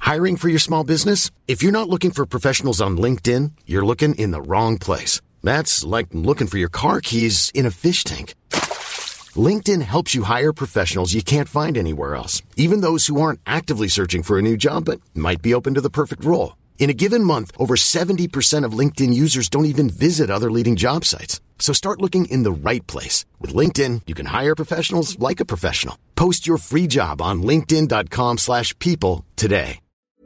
Hiring for your small business? If you're not looking for professionals on LinkedIn, you're looking in the wrong place. That's like looking for your car keys in a fish tank. LinkedIn helps you hire professionals you can't find anywhere else, even those who aren't actively searching for a new job but might be open to the perfect role. In a given month, over 70% of LinkedIn users don't even visit other leading job sites. So start looking in the right place. With LinkedIn, you can hire professionals like a professional. Post your free job on linkedin.com/people today.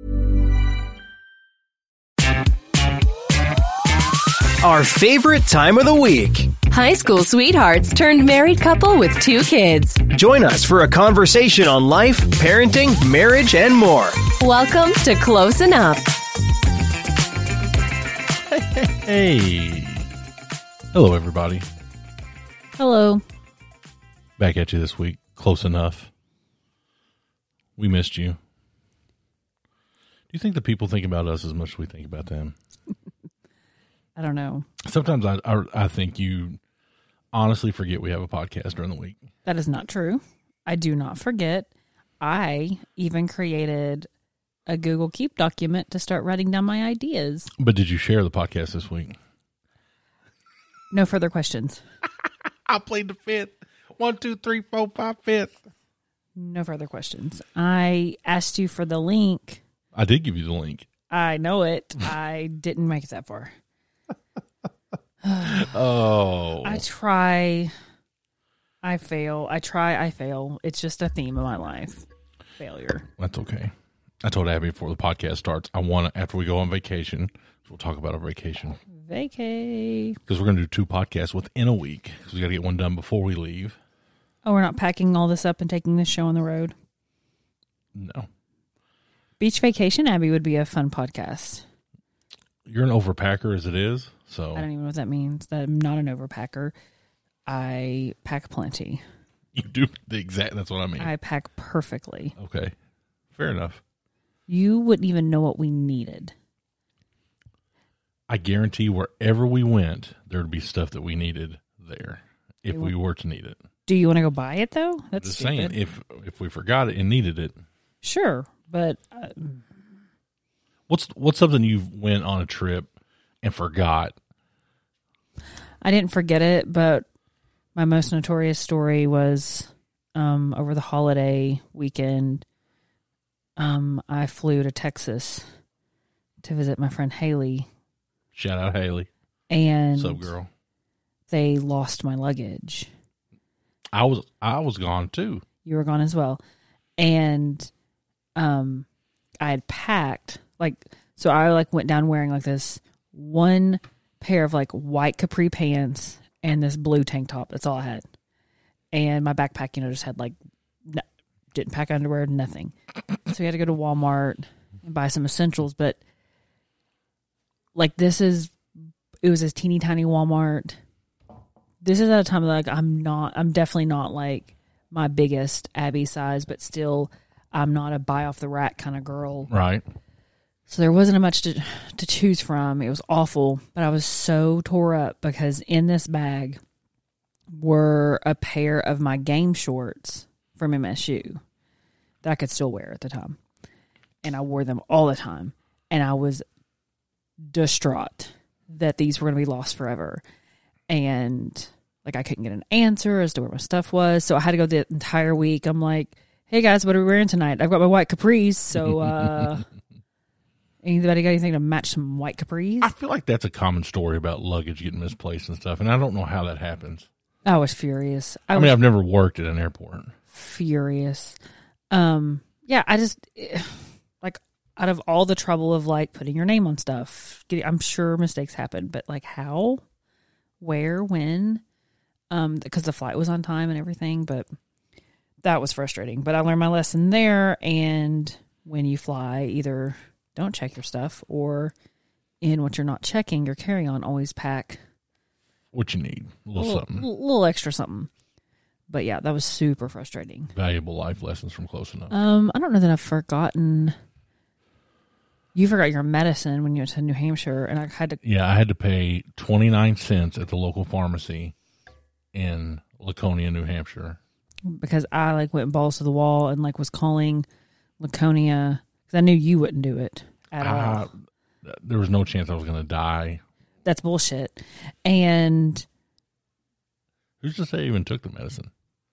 Our favorite time of the week. High school sweethearts turned married couple with 2 kids. Join us for a conversation on life, parenting, marriage, and more. Welcome to Close Enough. Hey. Hello, everybody. Hello. Back at you this week. Close enough. We missed you. Do you think the people think about us as much as we think about them? I don't know. Sometimes I think you honestly forget we have a podcast during the week. That is not true. I do not forget. I even created a Google Keep document to start writing down my ideas. But did you share the podcast this week? No further questions. I played the fifth. 1, 2, 3, 4, 5, fifth. No further questions. I asked you for the link. I did give you the link. I know it. I didn't make it that far. Oh. I try. I fail. I try. I fail. It's just a theme of my life. Failure. That's okay. I told Abby before the podcast starts, I want to, after we go on vacation, we'll talk about our vacation. Vacay. Because we're going to do 2 podcasts within a week. Because we got to get one done before we leave. Oh, we're not packing all this up and taking this show on the road? No. Beach Vacation Abby would be a fun podcast. You're an overpacker as it is, so. I don't even know what that means. That I'm not an overpacker. I pack plenty. You do the exact, that's what I mean. I pack perfectly. Okay. Fair enough. You wouldn't even know what we needed. I guarantee wherever we went, there would be stuff that we needed there if we were to need it. Do you want to go buy it, though? That's just stupid. saying, if we forgot it and needed it. Sure, but... What's something you went on a trip and forgot? I didn't forget it, but my most notorious story was over the holiday weekend. I flew to Texas to visit my friend Haley. Shout out Haley. And what's up, girl? They lost my luggage. I was gone too. You were gone as well. And I had packed so I went down wearing this one pair of white capri pants and this blue tank top. That's all I had. And my backpack, just had didn't pack underwear, nothing. So we had to go to Walmart and buy some essentials. But it was a teeny tiny Walmart. This is at a time I'm definitely not my biggest Abby size, but still I'm not a buy off the rack kind of girl. Right. So there wasn't much to choose from. It was awful, but I was so tore up because in this bag were a pair of my game shorts from MSU that I could still wear at the time. And I wore them all the time. And I was distraught that these were going to be lost forever. And I couldn't get an answer as to where my stuff was. So I had to go the entire week. I'm like, hey guys, what are we wearing tonight? I've got my white capris. So, anybody got anything to match some white capris? I feel like that's a common story about luggage getting misplaced and stuff. And I don't know how that happens. I was furious. I've never worked at an airport. Furious. Yeah, I just, out of all the trouble of putting your name on stuff, I'm sure mistakes happen, but how, where, when, because the flight was on time and everything, but that was frustrating. But I learned my lesson there, and when you fly, either don't check your stuff, or in what you're not checking, your carry-on, always pack what you need, a little something. A little extra something. But yeah, that was super frustrating. Valuable life lessons from Close Enough. I don't know that I've forgotten. You forgot your medicine when you went to New Hampshire, and I had to. Yeah, I had to pay 29 cents at the local pharmacy in Laconia, New Hampshire. Because I went balls to the wall and was calling Laconia, Because I knew you wouldn't do it at all. There was no chance I was going to die. That's bullshit. And who's to say I even took the medicine?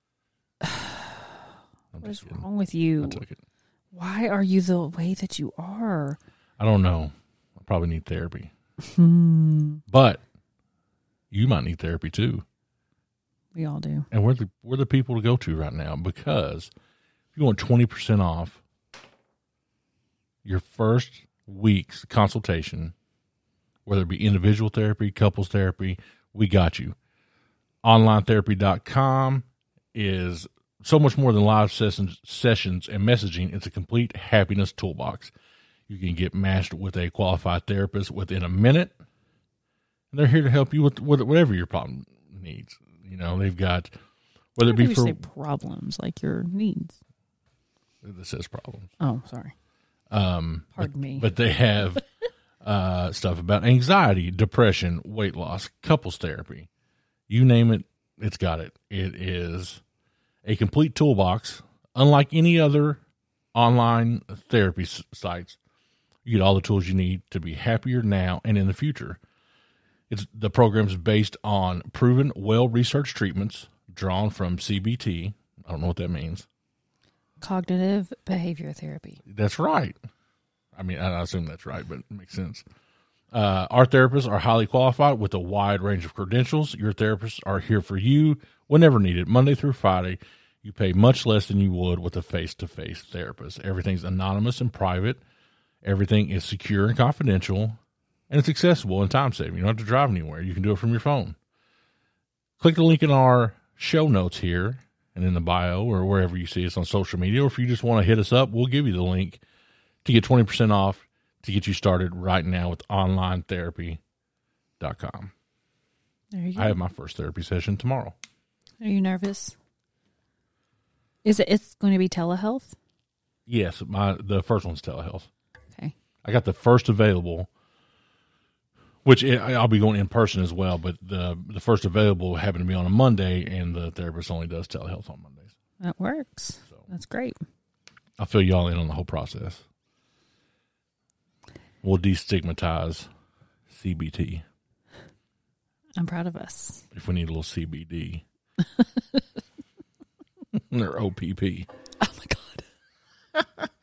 what is wrong with you? I took it. Why are you the way that you are? I don't know. I probably need therapy. But you might need therapy too. We all do. And we're the people to go to right now, because if you want 20% off your first week's consultation, whether it be individual therapy, couples therapy, we got you. OnlineTherapy.com is so much more than live sessions and messaging. It's a complete happiness toolbox. You can get matched with a qualified therapist within a minute. And they're here to help you with whatever your problem needs. You know, they've got, whether it be for... say problems, like your needs. This says problems. Oh, sorry. Pardon me. But they have stuff about anxiety, depression, weight loss, couples therapy. You name it, it's got it. It is a complete toolbox. Unlike any other online therapy sites, you get all the tools you need to be happier now and in the future. The program's based on proven, well-researched treatments drawn from CBT. I don't know what that means. Cognitive behavior therapy. That's right. I mean, I assume that's right, but it makes sense. Our therapists are highly qualified with a wide range of credentials. Your therapists are here for you whenever needed, Monday through Friday. You pay much less than you would with a face-to-face therapist. Everything's anonymous and private. Everything is secure and confidential. And it's accessible and time-saving. You don't have to drive anywhere. You can do it from your phone. Click the link in our show notes here and in the bio or wherever you see us on social media. Or if you just want to hit us up, we'll give you the link to get 20% off to get you started right now with OnlineTherapy.com. There you go. I have my first therapy session tomorrow. Are you nervous? It's going to be telehealth? Yes, the first one's telehealth. Okay. I got the first available, which I'll be going in person as well, but the first available happened to be on a Monday, and the therapist only does telehealth on Mondays. That works. So that's great. I'll fill y'all in on the whole process. We'll destigmatize CBT. I'm proud of us. If we need a little CBD. Or OPP. Oh, my God.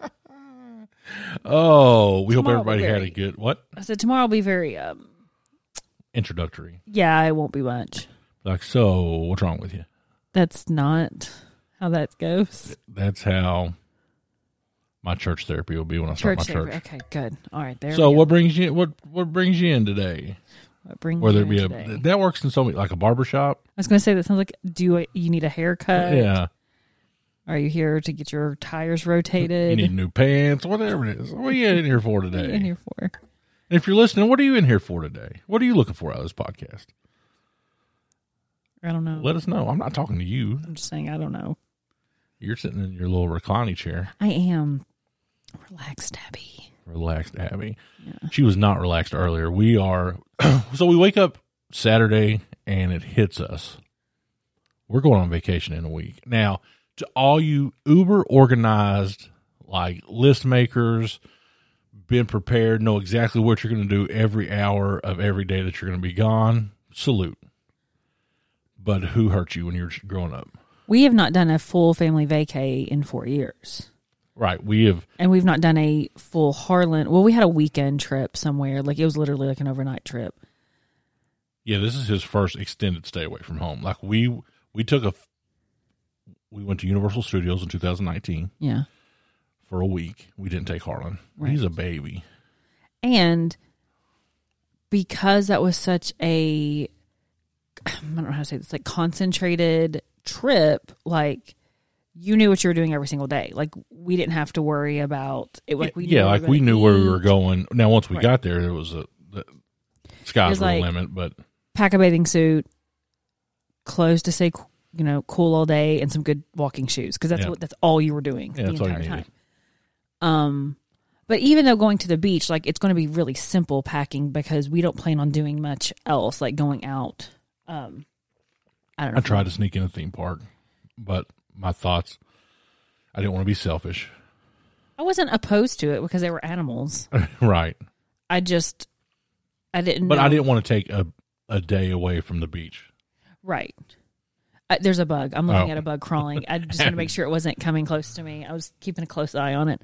Oh, we hope Tomorrow everybody had a good, what? I said tomorrow will be very... introductory. Yeah, it won't be much. Like, so, what's wrong with you? That's not how that goes. That's how my church therapy will be when I start my church. Okay, good. All right, there. So, what brings you in today? What brings Whether you it be in today? that works in so many, like a barbershop. I was going to say that sounds like you need a haircut? Yeah. Are you here to get your tires rotated? You need new pants, whatever it is. What are you in here for today? What are you in here for? And if you're listening, what are you in here for today? What are you looking for out of this podcast? I don't know. Let us know. I'm not talking to you. I'm just saying I don't know. You're sitting in your little reclining chair. I am. Relaxed, Abby. Relaxed, Abby. Yeah. She was not relaxed earlier. We are. So we wake up Saturday and it hits us. We're going on vacation in a week. Now, to all you uber organized, like list makers, been prepared, know exactly what you're going to do every hour of every day that you're going to be gone, salute. But who hurt you when you were growing up? We have not done a full family vacay in 4 years. Right. We have. And we've not done a full Harlan. Well, we had a weekend trip somewhere. Like, it was literally like an overnight trip. Yeah, this is his first extended stay away from home. Like, we went to Universal Studios in 2019. Yeah. For a week. We didn't take Harlan. Right. He's a baby. And because that was such a, I don't know how to say this, like concentrated trip, like you knew what you were doing every single day. Like we didn't have to worry about it. Like we knew we knew where we were going. Now, once we got there, there was the sky's the limit, but pack a bathing suit, clothes to stay, cool all day, and some good walking shoes. Cause that's all you were doing the entire time. But even though going to the beach, like it's going to be really simple packing because we don't plan on doing much else, like going out. I don't know. I tried to sneak in a theme park, but my thoughts, I didn't want to be selfish. I wasn't opposed to it because they were animals. Right. I didn't But know. I didn't want to take a day away from the beach. Right. There's a bug. I'm looking Oh. at a bug crawling. I just want to make sure it wasn't coming close to me. I was keeping a close eye on it.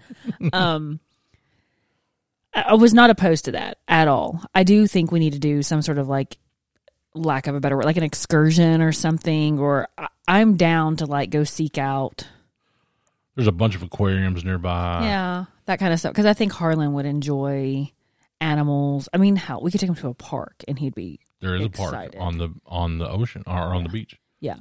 I was not opposed to that at all. I do think we need to do some sort of like, lack of a better word, like an excursion or something, or I'm down to like go seek out. There's a bunch of aquariums nearby. Yeah, that kind of stuff. Because I think Harlan would enjoy animals. I mean, hell, we could take him to a park and he'd be There is excited. a park on the ocean or on the beach. Yeah.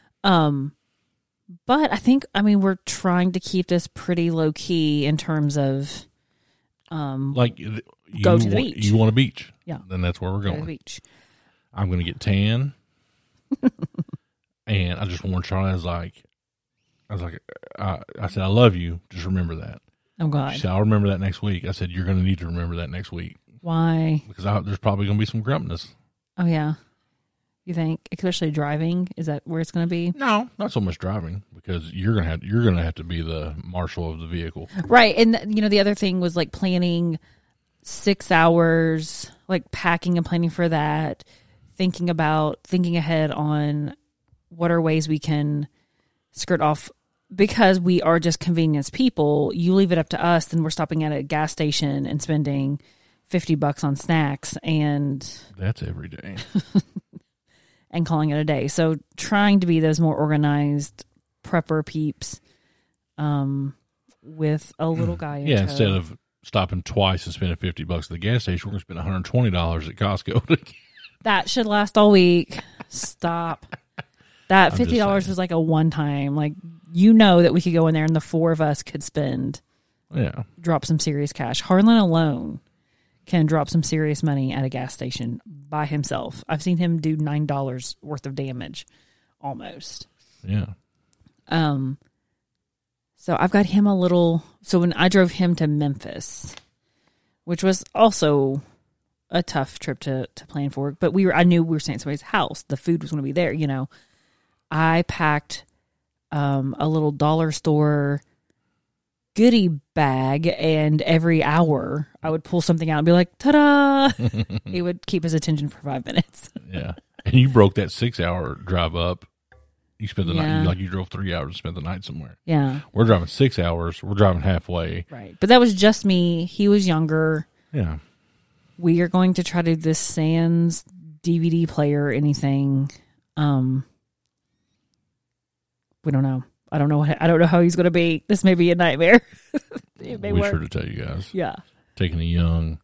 But I think, we're trying to keep this pretty low key in terms of Like you go to the beach. You want a beach. Yeah. Then that's where we're go to going. the beach. I'm going to get tan. And I just warned Charlie. I was like, I said, I love you. Just remember that. Oh God. She said, I'll remember that next week. I said, you're going to need to remember that next week. Why? Because there's probably going to be some grumpness. Oh yeah. You think, especially driving, is that where it's going to be? No, not so much driving, because you're gonna have to be the marshal of the vehicle. Right. And the other thing was like planning 6 hours, like packing and planning for that, thinking ahead on what are ways we can skirt off, because we are just convenience people. You leave it up to us, then we're stopping at a gas station and spending $50 on snacks and That's every day. and calling it a day. So trying to be those more organized prepper peeps with a little guy in Yeah, tow. instead of stopping twice and spending $50 at the gas station, we're going to spend $120 at Costco. That should last all week. Stop. That I'm just $50 saying. was like a one time. Like, that we could go in there and the four of us could drop some serious cash. Harlan alone can drop some serious money at a gas station by himself. I've seen him do $9 worth of damage almost. Yeah. So I've got him so when I drove him to Memphis, which was also a tough trip to plan for, but I knew we were staying at somebody's house. The food was going to be there, I packed a little dollar store goodie bag, and every hour I would pull something out and be like, ta-da! He would keep his attention for 5 minutes. Yeah. And you broke that 6-hour drive up. You spent the Yeah. night, like you drove 3 hours and spent the night somewhere. Yeah. We're driving 6 hours. We're driving halfway. Right. But that was just me. He was younger. Yeah. We are going to try to do this Sans DVD player or anything. We don't know. I don't know how he's going to be. This may be a nightmare. It may We work. sure to tell you guys. Yeah. Taking a young,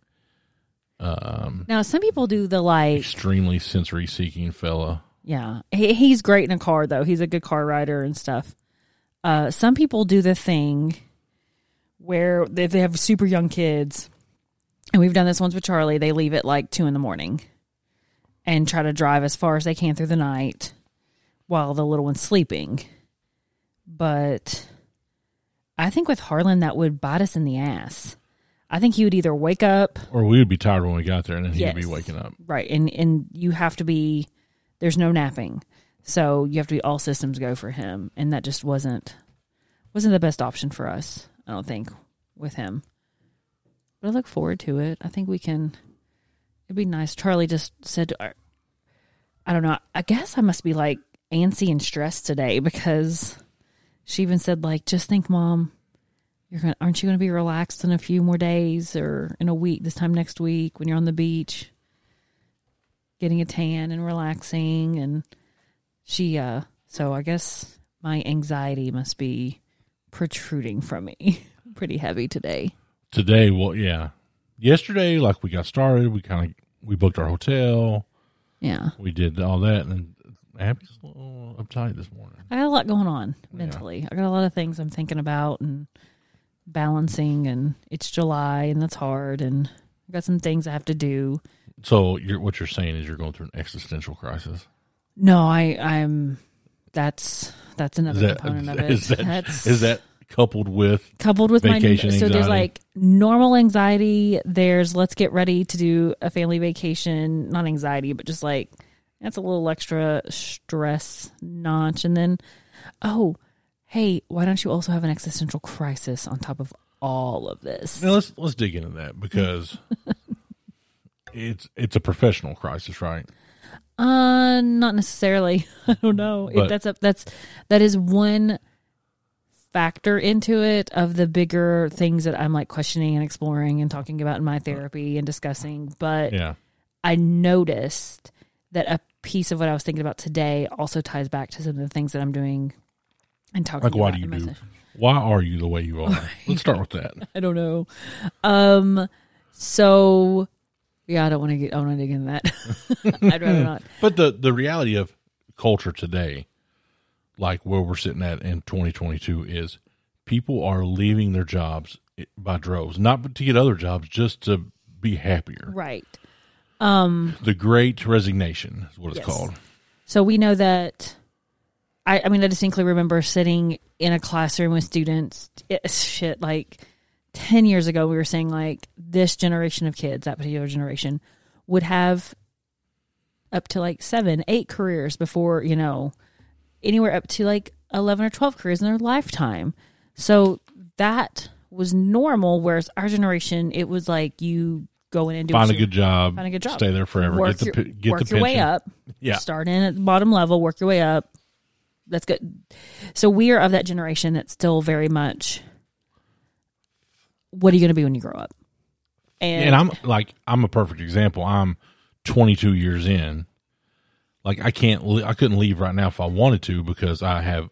Now, some people do the extremely sensory seeking fella. yeah. He's great in a car, though. He's a good car rider and stuff. Some people do the thing where if they have super young kids, and we've done this once with Charlie, they leave at like 2 a.m. and try to drive as far as they can through the night while the little one's sleeping. But I think with Harlan, that would bite us in the ass. I think he would either wake up. Or we would be tired when we got there, and then he'd Yes. be waking up. Right. And you have to be, there's no napping. So you have to be all systems go for him. And that just wasn't the best option for us, I don't think, with him. But I look forward to it. I think it'd be nice. Charlie just said, I don't know, I guess I must be like antsy and stressed today, because she even said, like, just think, Mom, aren't you going to be relaxed in a few more days or in a week, this time next week when you're on the beach, getting a tan and relaxing? And she, so I guess my anxiety must be protruding from me pretty heavy today. Today, well, yeah. Yesterday, like we got started, we booked our hotel. Yeah. We did all that, and then Abby's a little uptight this morning. I got a lot going on mentally. I got a lot of things I'm thinking about and balancing, and it's July and that's hard, and I got some things I have to do. So what you're saying is you're going through an existential crisis. No, I'm that's another component of it. Is that coupled with coupled with vacation so there's anxiety? like normal anxiety, there's let's get ready to do a family vacation, not anxiety, but just like that's a little extra stress notch. And then, oh, hey, why don't you also have an existential crisis on top of all of this. Now let's dig into that because it's a professional crisis, right? Not necessarily. I don't know. That is one factor into it of the bigger things that I'm like questioning and exploring and talking about in my therapy and discussing. But Yeah. I noticed that a piece of what I was thinking about today also ties back to some of the things that I'm doing and talking Like, about. why do you in my do? session. Why are you the way you are? Let's start with that. I don't know. So yeah, I don't want to dig into that. I'd rather not. But the reality of culture today, like where we're sitting at in 2022, is people are leaving their jobs by droves, not to get other jobs, just to be happier. Right. The Great Resignation is what it's Yes. called. So we know that. I mean, I distinctly remember sitting in a classroom with students. Like 10 years ago, we were saying like this generation of kids, that particular generation, would have up to like 7, 8 careers before, anywhere up to like 11 or 12 careers in their lifetime. So that was normal. Whereas our generation, it was like you go in and Find a good job, stay there forever, work get the your pension. way up. Yeah. Start in at the bottom level, work your way up. That's good. So we are of that generation that's still very much, what are you going to be when you grow up? And I'm a perfect example. I'm 22 years in. Like I couldn't leave right now if I wanted to because I have,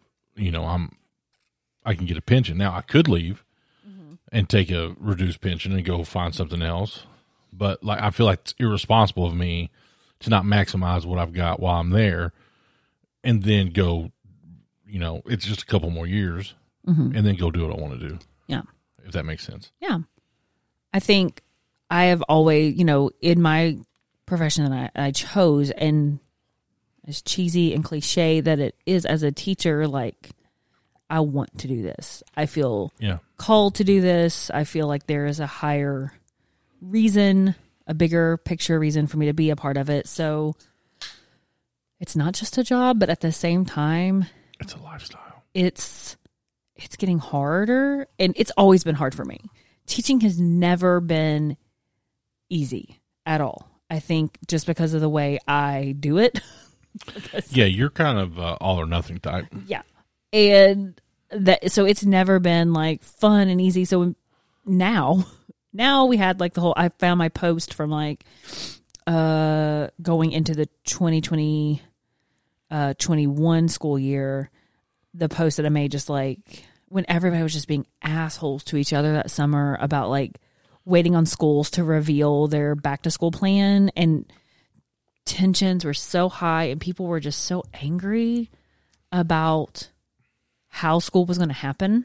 I can get a pension. Now I could leave and take a reduced pension and go find something else. But like, I feel like it's irresponsible of me to not maximize what I've got while I'm there and then go, it's just a couple more years and then go do what I want to do. Yeah. If that makes sense. Yeah. I think I have always, in my profession that I chose, and as cheesy and cliche that it is as a teacher, like I want to do this. I feel called to do this. I feel like there is a higher reason, a bigger picture reason for me to be a part of it. So it's not just a job, but at the same time, it's a lifestyle. It's getting harder, and it's always been hard for me. Teaching has never been easy at all. I think just because of the way I do it. Yeah, you're kind of all or nothing type. Yeah. And so it's never been like fun and easy. So now we had like I found my post from like going into the 2020 21 school year, the post that I made just like when everybody was just being assholes to each other that summer about like waiting on schools to reveal their back to school plan, and tensions were so high and people were just so angry about how school was going to happen.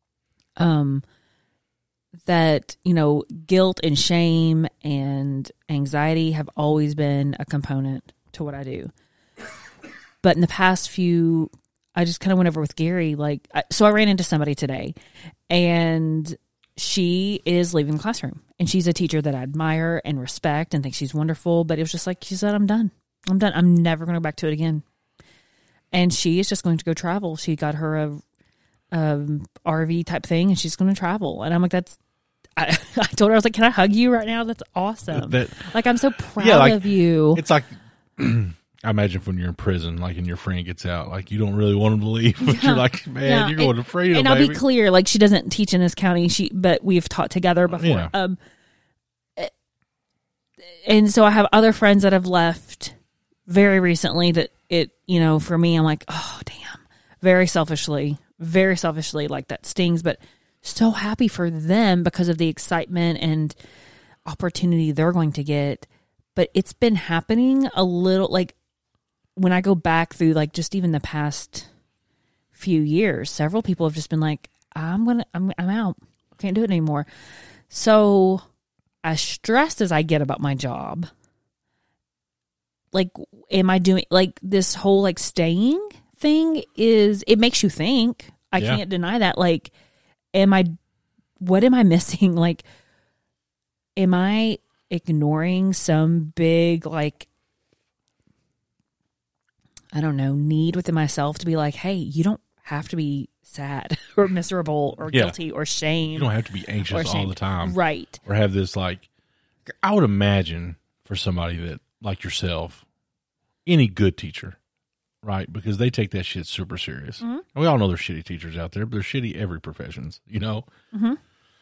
That, guilt and shame and anxiety have always been a component to what I do. But in the past few, I just kind of went over with Gary, so I ran into somebody today, and she is leaving the classroom, and she's a teacher that I admire and respect and think she's wonderful. But it was just like, she said, I'm done. I'm never going to go back to it again. And she is just going to go travel. She got her a RV type thing, and she's going to travel. And I'm like, I told her, I was like, can I hug you right now? That's awesome. I'm so proud of you. It's like, I imagine when you're in prison, like, and your friend gets out, like, you don't really want him to leave, but you're like, man, you're going to freedom, and baby. I'll be clear, like, she doesn't teach in this county, but we've taught together before. Yeah. And so I have other friends that have left very recently that for me, I'm like, oh, damn. Very selfishly, like that stings, but so happy for them because of the excitement and opportunity they're going to get. But it's been happening a little, like, when I go back through, like, just even the past few years, several people have just been like, I'm out. Can't do it anymore. So as stressed as I get about my job, like, am I doing, like, this whole, like, staying thing it makes you think. I can't deny that. Like, what am I missing? Like, am I ignoring some big, like, I don't know, need within myself to be like, hey, you don't have to be sad or miserable or Yeah. guilty or shame. You don't have to be anxious all shame. the time. Right. Or have this, like, I would imagine for somebody that, like yourself, any good teacher, right? Because they take that shit super serious. Mm-hmm. And we all know there's shitty teachers out there, but they're shitty every professions, you know? Mm-hmm.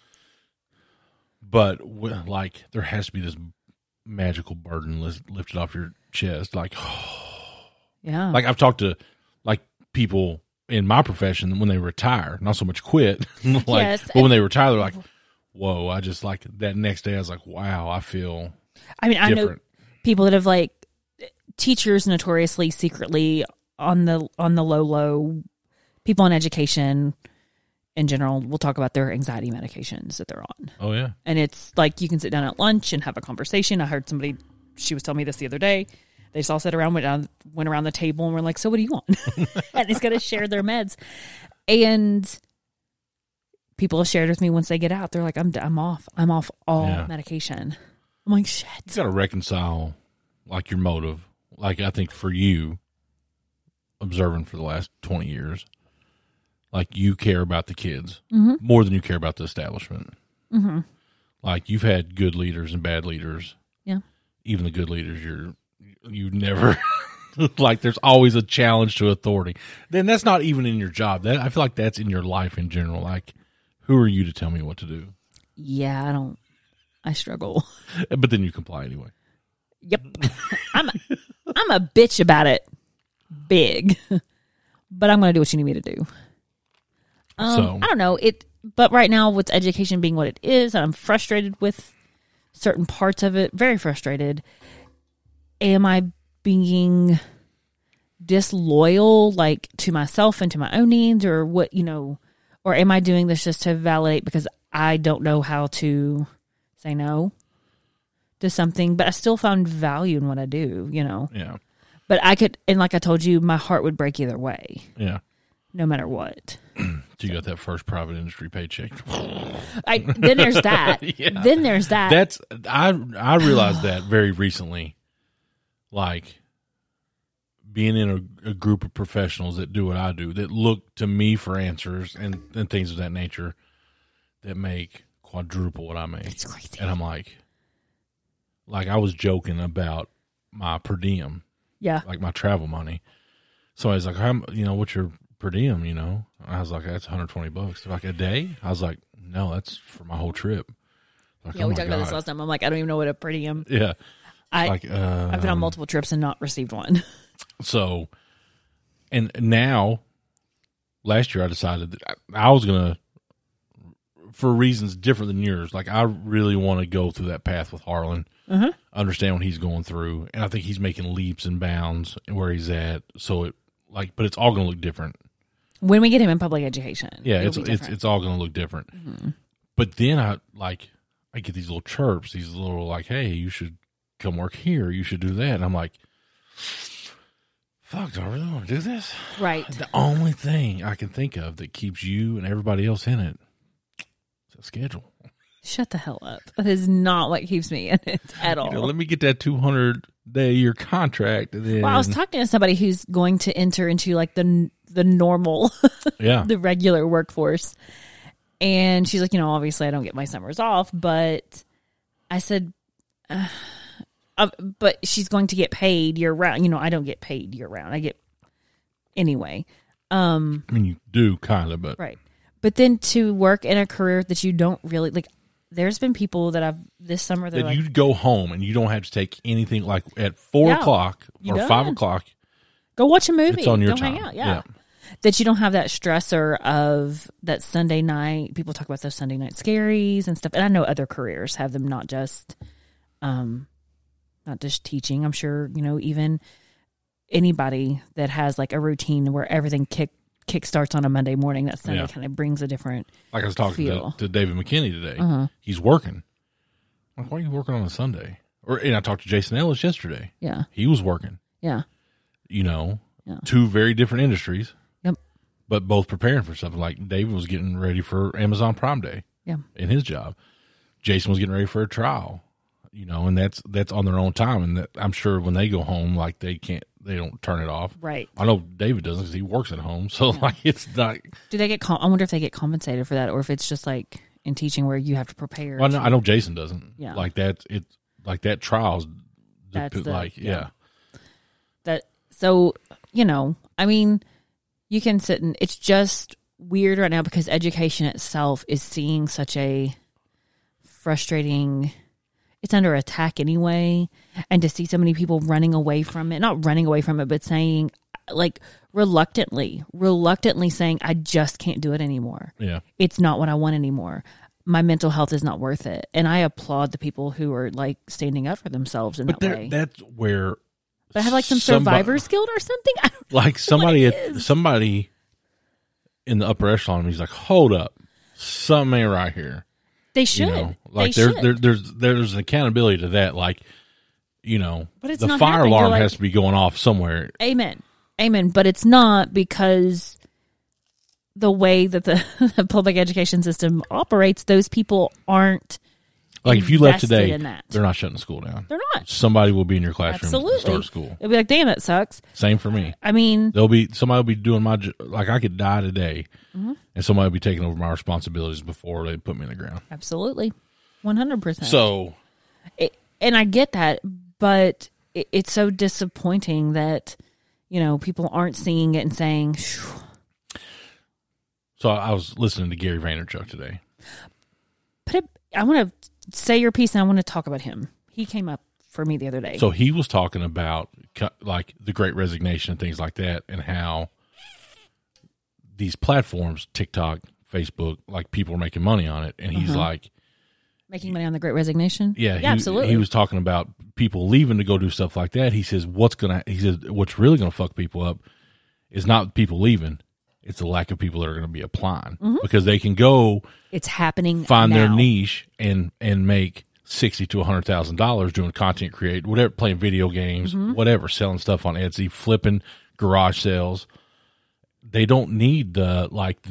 But, like, there has to be this magical burden lifted off your chest. Like, Yeah. like I've talked to, like, people in my profession when they retire, not so much quit, like, Yes. but when they retire, they're like, whoa, I just, like, that next day, I was like, wow, I feel I mean, I know different. people that have like teachers notoriously secretly on the low, people in education in general will talk about their anxiety medications that they're on. Oh, yeah. And it's like you can sit down at lunch and have a conversation. I heard somebody, she was telling me this the other day. They just all sat around, went around the table and were like, so what do you want? And it's going to share their meds. And people have shared with me once they get out, they're like, I'm off all medication. I'm like, shit. You got to reconcile, like, your motive. Like, I think for you, observing for the last 20 years, like, you care about the kids more than you care about the establishment. Mm-hmm. Like, you've had good leaders and bad leaders. Yeah. Even the good leaders, you never, like, there's always a challenge to authority. Then that's not even in your job. That I feel like that's in your life in general. Like, who are you to tell me what to do? Yeah, I struggle. But then you comply anyway. Yep. I'm a bitch about it. Big. But I'm going to do what you need me to do. So I don't know. But right now with education being what it is, I'm frustrated with certain parts of it. Very frustrated. Am I being disloyal, like, to myself and to my own needs, or what, or am I doing this just to validate because I don't know how to say no to something, but I still found value in what I do, Yeah. But I could, and like I told you, my heart would break either way, Yeah. no matter what. So you got that first private industry paycheck. Then there's that. Yeah. Then there's that. That's I realized that very recently. Like, being in a group of professionals that do what I do, that look to me for answers and things of that nature, that make quadruple what I make. It's crazy. And I'm like I was joking about my per diem, Yeah. like my travel money. So I was like, what's your per diem, And I was like, that's $120. Like, a day? I was like, no, that's for my whole trip. Like, Yeah, oh we my talked about this God. last time. I'm like, I don't even know what a per diem. Yeah. I've been on multiple trips and not received one. So, and now, last year I decided that I was going to, for reasons different than yours, like, I really want to go through that path with Harlan, understand what he's going through, and I think he's making leaps and bounds where he's at. So, but it's all going to look different. When we get him in public education. Yeah, it'll be different. it's all going to look different. Mm-hmm. But then I get these little chirps, these little, like, hey, you should come work here, you should do that. And I'm like, fuck, do I really want to do this? Right. The only thing I can think of that keeps you and everybody else in it is a schedule. Shut the hell up. That is not what keeps me in it at all. Let me get that 200-day-year contract. And then, Well, I was talking to somebody who's going to enter into like the normal, yeah, the regular workforce. And she's like, obviously I don't get my summers off, but I said, but she's going to get paid year round. I don't get paid year round. I get anyway. I mean, you do kind of, but Right. But then to work in a career that you don't really like, there's been people that I've this summer that that like, you go home and you don't have to take anything, like at 4 Yeah, o'clock you or done. 5 o'clock. go watch a movie. It's on your Go time. hang out. Yeah. That you don't have that stressor of that Sunday night. People talk about those Sunday night scaries and stuff. And I know other careers have them, not just teaching. I'm sure, even anybody that has like a routine where everything kick starts on a Monday morning, that Sunday kind of brings a different Like I was talking feel. to David McKinney today. He's working. I'm like, why are you working on a Sunday? And I talked to Jason Ellis yesterday. Yeah. He was working. Yeah. Yeah. Two very different industries. Yep. But both preparing for something. Like, David was getting ready for Amazon Prime Day. Yeah. In his job. Jason was getting ready for a trial. And that's on their own time. And that, I'm sure when they go home, like, they they don't turn it off. Right. I know David doesn't because he works at home, so like it's not. Do they get? I wonder if they get compensated for that, or if it's just like in teaching where you have to prepare. Well, I know Jason doesn't. Yeah. Like that. It's like that trials. That's Yeah. That so I mean, you can sit and it's just weird right now because education itself is seeing such a frustrating. It's under attack anyway, and to see so many people running away from it, not running away from it, but saying like reluctantly saying, I just can't do it anymore. Yeah. It's not what I want anymore. My mental health is not worth it. And I applaud the people who are like standing up for themselves in that way. That's where. But I have like some survivor's guilt or something. I don't know like somebody in the upper echelon, he's like, hold up, something ain't right here. They should. Like they there's an accountability to that. Like, but it's the not fire happening. alarm Like, has to be going off somewhere. Amen. But it's not because the way that the public education system operates, those people aren't. Like if you left today, in that. they're not shutting the school down. They're not. Somebody will be in your classroom Absolutely. to start school. It'll be like, damn, that sucks. Same for me. I mean, somebody will be doing like I could die today, and somebody will be taking over my responsibilities before they put me in the ground. absolutely, 100%. So, and I get that, but it's so disappointing that people aren't seeing it and saying. Phew. So I was listening to Gary Vaynerchuk today. I want to say your piece, and I want to talk about him. He came up for me the other day. So he was talking about like the Great Resignation and things like that, and how these platforms, TikTok, Facebook, like people are making money on it, and he's like making money on the Great Resignation. Yeah, absolutely. He was talking about people leaving to go do stuff like that. He says what's really gonna fuck people up is not people leaving. It's the lack of people that are going to be applying because they can go. It's happening. Find now. their niche and make $60,000 to $100,000 doing content create, whatever, playing video games, whatever, selling stuff on Etsy, flipping garage sales. They don't need the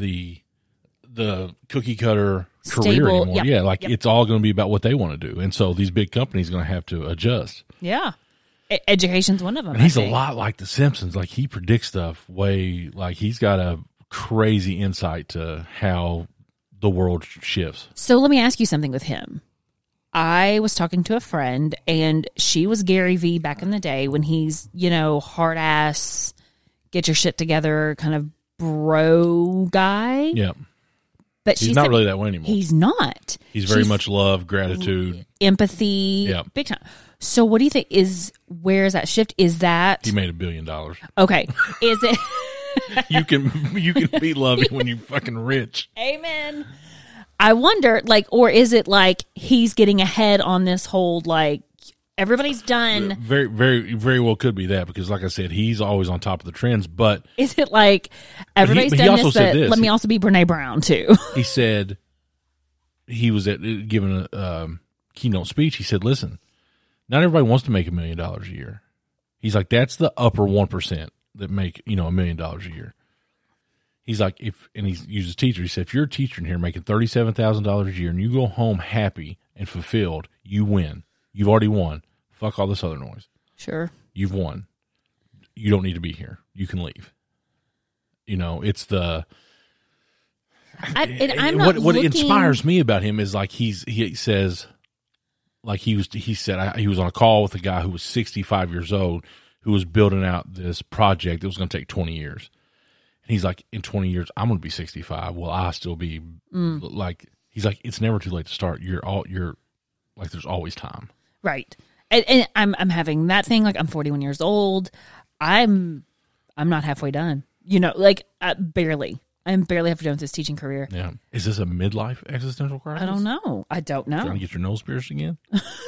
cookie cutter career anymore. Yep, yeah, it's all going to be about what they want to do, and so these big companies are going to have to adjust. Yeah. Education's one of them. And he's a lot like The Simpsons. Like he predicts stuff way, like he's got a crazy insight to how the world shifts. So let me ask you something with him. I was talking to a friend, and she was Gary V back in the day when he's, hard ass, get your shit together kind of bro guy. Yeah. But he's not really that way anymore. He's not. He's very much love, gratitude, empathy, big time. So what do you think where is that shift? Is that he made $1 billion? Okay. Is it you can be loving when you're fucking rich. Amen. I wonder, or is it like he's getting ahead on this whole everybody's done? Very, very, very well could be that because, like I said, he's always on top of the trends. But is it like everybody's he done also this? said But this. let me also be Brene Brown too. He said he was giving a keynote speech. He said, "Listen, not everybody wants to make $1 million a year." He's like, "That's the upper 1% that make $1 million a year." He's like, and he uses teacher. He said, if you're a teacher in here making $37,000 a year and you go home happy and fulfilled, you win. You've already won. Fuck all this other noise. Sure. You've won. You don't need to be here. You can leave. It's the. I'm not what looking... inspires me about him is like he says, like he said he was on a call with a guy who was 65 years old who was building out this project that was going to take 20 years. And he's like, in 20 years, I'm going to be 65. Will I still be he's like, it's never too late to start. You're like, there's always time. Right. And I'm having that thing. Like I'm 41 years old. I'm not halfway done, barely. I'm barely halfway done with this teaching career. Yeah. Is this a midlife existential crisis? I don't know. Trying to get your nose pierced again?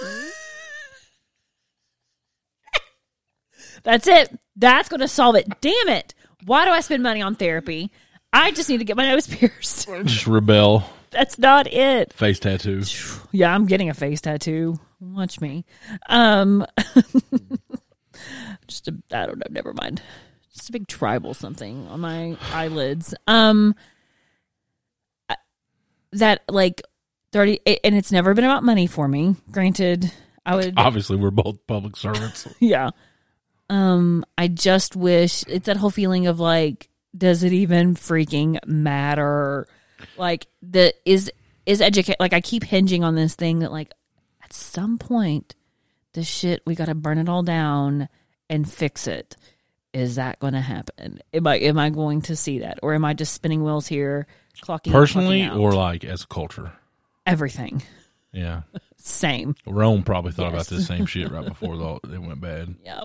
That's it. That's going to solve it. Damn it. Why do I spend money on therapy? I just need to get my nose pierced. Just rebel. That's not it. Face tattoo. Yeah, I'm getting a face tattoo. Watch me. I don't know. Never mind. Just a big tribal something on my eyelids. That 30, and it's never been about money for me. Granted, I would. Obviously, we're both public servants. Yeah. I just wish it's that whole feeling of like, does it even freaking matter? Like is educate, like I keep hinging on this thing that like at some point the shit, we got to burn it all down and fix it. Is that going to happen? Am I going to see that? Or am I just spinning wheels here, clocking personally in, clocking out? Or like as a culture? Everything. Yeah. Same. Rome probably thought about this same shit right before it went bad. Yep.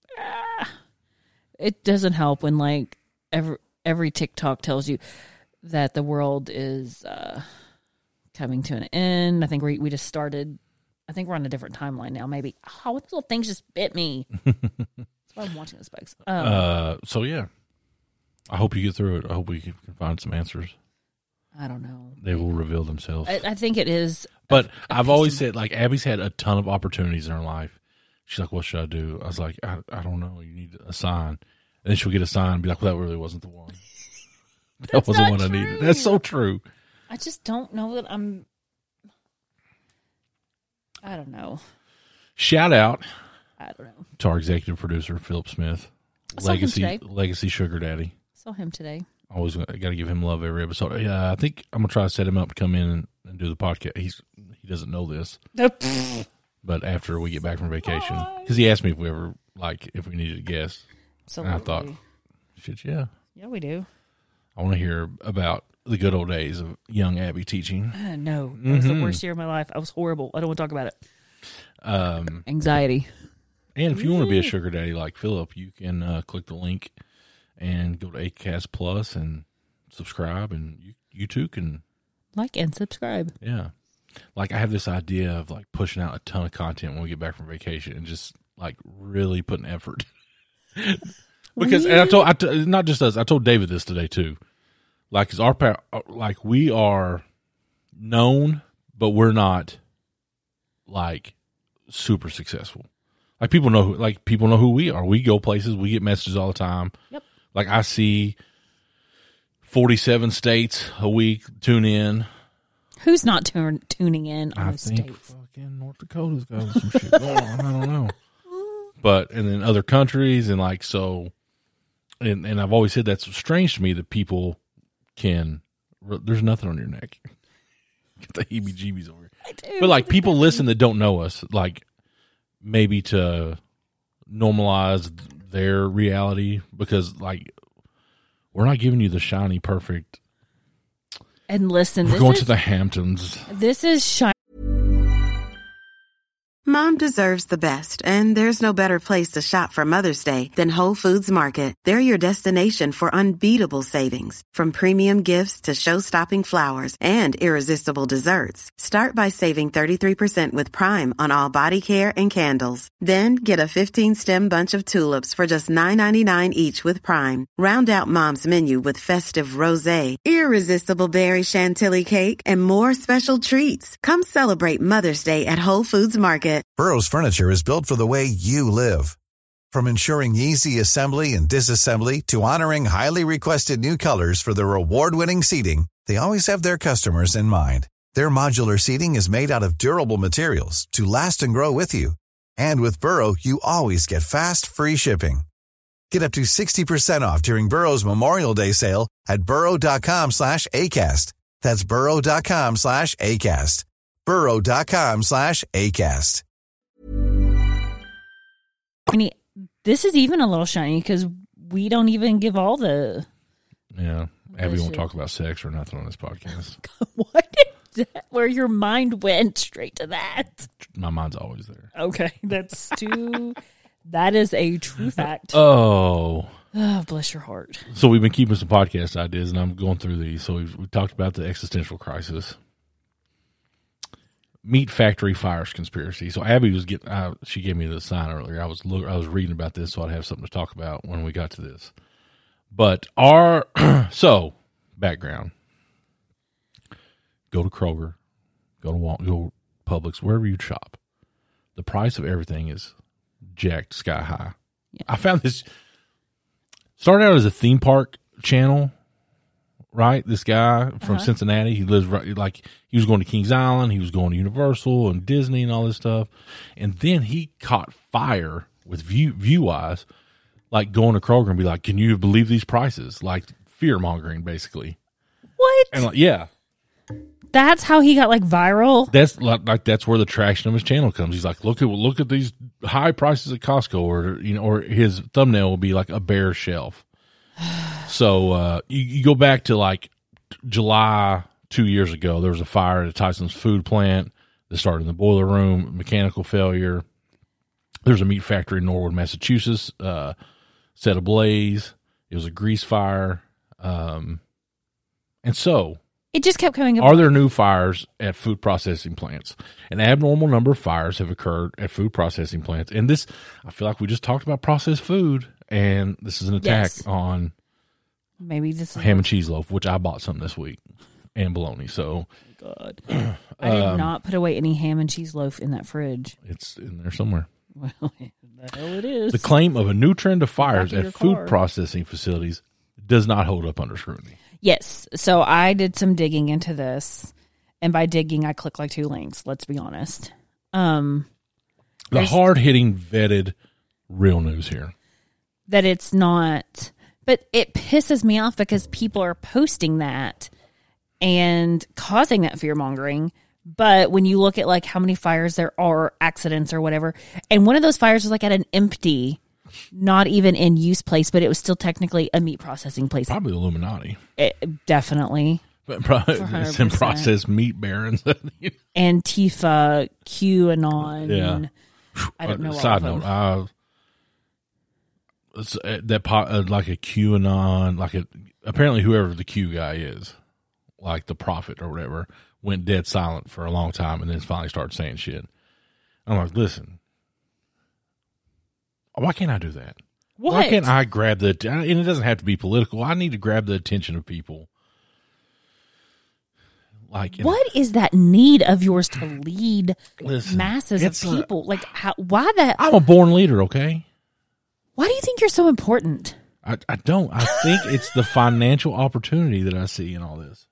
It doesn't help when like every TikTok tells you that the world is coming to an end. I think we just started. I think we're on a different timeline now. Maybe. Oh, what little things just bit me. That's why I'm watching this, folks. So yeah, I hope you get through it. I hope we can find some answers. I don't know. They will reveal themselves. I think it is. But I've always said, like, Abby's had a ton of opportunities in her life. She's like, what should I do? I was like, I don't know. You need a sign. And then she'll get a sign and be like, well, that really wasn't the one. That wasn't what I needed. That's so true. I just don't know that I don't know. Shout out I don't know. to our executive producer, Philip Smith. I saw him today. Legacy Sugar Daddy. Saw him today. Always got to give him love every episode. Yeah, I think I'm going to try to set him up to come in and do the podcast. He doesn't know this. But after we get back from vacation. Because he asked me if we needed a guest. Absolutely. And I thought, shit, yeah. Yeah, we do. I want to hear about the good old days of young Abby teaching. No, that was the worst year of my life. I was horrible. I don't want to talk about it. Anxiety. And if you want to be a sugar daddy like Philip, you can click the link and go to Acast Plus and subscribe, and you too can like and subscribe. Yeah, like I have this idea of like pushing out a ton of content when we get back from vacation and just like really putting effort. Because and I told not just us, I told David this today too. Like, cause like we are known, but we're not like super successful. Like people know who we are. We go places. We get messages all the time. Yep. Like I see 47 states a week tune in. Who's not tuning in on those states? I think fucking North Dakota's got some shit going on. I don't know. But, and then other countries and like, so, and I've always said that's strange to me that people there's nothing on your neck. Get the heebie-jeebies over here. I do. But like people listen that don't know us, like maybe to normalize their reality, because like we're not giving you the shiny, perfect. And listen, we're going to the Hamptons. This is shiny. Mom deserves the best, and there's no better place to shop for Mother's Day than Whole Foods Market. They're your destination for unbeatable savings, from premium gifts to show-stopping flowers and irresistible desserts. Start by saving 33% with Prime on all body care and candles. Then get a 15-stem bunch of tulips for just $9.99 each with Prime. Round out Mom's menu with festive rosé, irresistible berry chantilly cake, and more special treats. Come celebrate Mother's Day at Whole Foods Market. Burrow's furniture is built for the way you live. From ensuring easy assembly and disassembly to honoring highly requested new colors for their award-winning seating, they always have their customers in mind. Their modular seating is made out of durable materials to last and grow with you. And with Burrow, you always get fast, free shipping. Get up to 60% off during Burrow's Memorial Day sale at burrow.com/ACAST. That's burrow.com/ACAST. burrow.com/ACAST. I mean, this is even a little shiny because we don't even give all the. Yeah, Abby won't talk about sex or nothing on this podcast. What is that? Where your mind went straight to that? My mind's always there. Okay, that's too. That is a true fact. Oh, bless your heart. So we've been keeping some podcast ideas, and I'm going through these. So we talked about the existential crisis. Meat factory fires conspiracy. So Abby was she gave me the sign earlier. I was reading about this, so I'd have something to talk about when we got to this. But so background. Go to Kroger, go to Walmart, go Publix, wherever you shop. The price of everything is jacked sky high. Yeah. I found this started out as a theme park channel. Right, this guy from Cincinnati, he lives right, like he was going to Kings Island, he was going to Universal and Disney and all this stuff, and then he caught fire with view wise, like going to Kroger and be like, can you believe these prices? Like fear mongering, basically. What? And like, yeah. That's how he got like viral. That's like that's where the traction of his channel comes. He's like, look at these high prices at Costco, or his thumbnail will be like a bare shelf. So you go back to like July 2 years ago. There was a fire at Tyson's food plant that started in the boiler room, mechanical failure. There's a meat factory in Norwood, Massachusetts, set ablaze. It was a grease fire, and so. It just kept coming up. Are there new fires at food processing plants? An abnormal number of fires have occurred at food processing plants. And this, I feel like we just talked about processed food, and this is an attack on maybe this ham and cheese loaf, which I bought some this week, and bologna. So, God, I did not put away any ham and cheese loaf in that fridge. It's in there somewhere. Well, the hell it is. The claim of a new trend of fires at food processing facilities does not hold up under scrutiny. Yes. So I did some digging into this, and by digging, I clicked like 2 links. Let's be honest. The hard-hitting, vetted, real news here. That it's not, but it pisses me off because people are posting that and causing that fear-mongering. But when you look at like how many fires there are, accidents or whatever, and one of those fires was like at an empty, not even in use place, but it was still technically a meat processing place. Probably Illuminati. Definitely. But probably some processed meat barons. Antifa, QAnon. Yeah. I don't know. Side note, like a QAnon, apparently whoever the Q guy is, like the prophet or whatever, went dead silent for a long time and then finally started saying shit. I'm like, listen. Why can't I do that? What? Why can't I grab and it doesn't have to be political. I need to grab the attention of people. Like, what is that need of yours to lead masses of people? Why that? I'm a born leader, okay? Why do you think you're so important? I don't. I think it's the financial opportunity that I see in all this.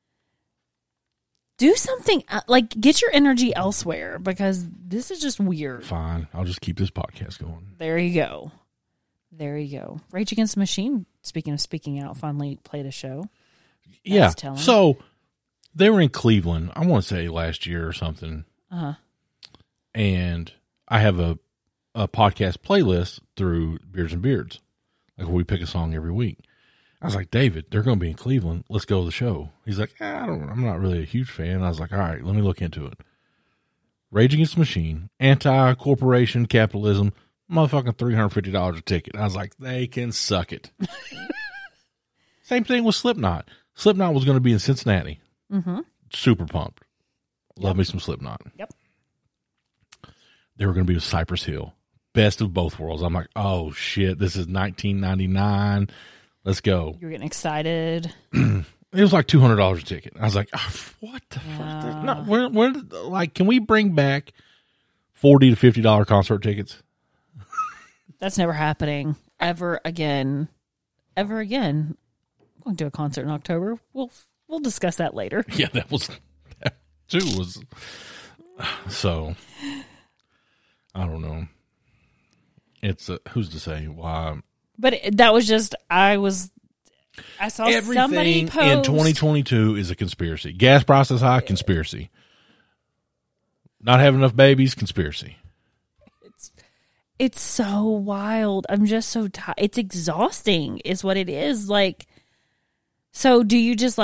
Do something, get your energy elsewhere, because this is just weird. Fine. I'll just keep this podcast going. There you go. Rage Against the Machine, speaking of speaking out, finally played a show. Yeah. So they were in Cleveland, I want to say last year or something. Uh-huh. And I have a podcast playlist through Beards and Beards, like where we pick a song every week. I was like, David, they're going to be in Cleveland. Let's go to the show. He's like, I'm not really a huge fan. I was like, all right, let me look into it. Rage Against the Machine, anti-corporation capitalism, motherfucking $350 a ticket. I was like, they can suck it. Same thing with Slipknot. Slipknot was going to be in Cincinnati. Mm-hmm. Super pumped. Love me some Slipknot. Yep. They were going to be with Cypress Hill. Best of both worlds. I'm like, oh, shit, this is 1999. Let's go. You're getting excited. It was like $200 a ticket. I was like, oh, what the fuck? No, can we bring back $40 to $50 concert tickets? That's never happening ever again. Ever again. I'm going to do a concert in October. We'll discuss that later. Yeah, that too was. So, I don't know. It's who's to say why. But that was just, I saw somebody post. In 2022 is a conspiracy. Gas prices high, conspiracy. Not having enough babies, conspiracy. It's so wild. I'm just so tired. It's exhausting is what it is. So do you just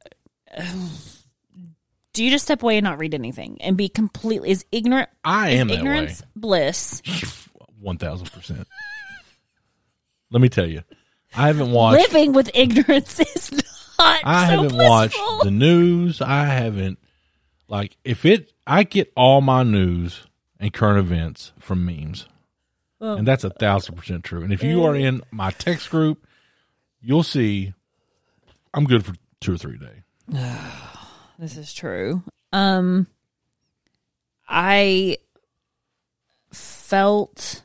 step away and not read anything and be completely, ignorance bliss? 1000%. Let me tell you, I haven't watched. Living with ignorance is not. I haven't watched the news. I haven't I get all my news and current events from memes, and that's 1000% true. And if you are in my text group, you'll see I'm good for 2 or 3 days. This is true. I felt.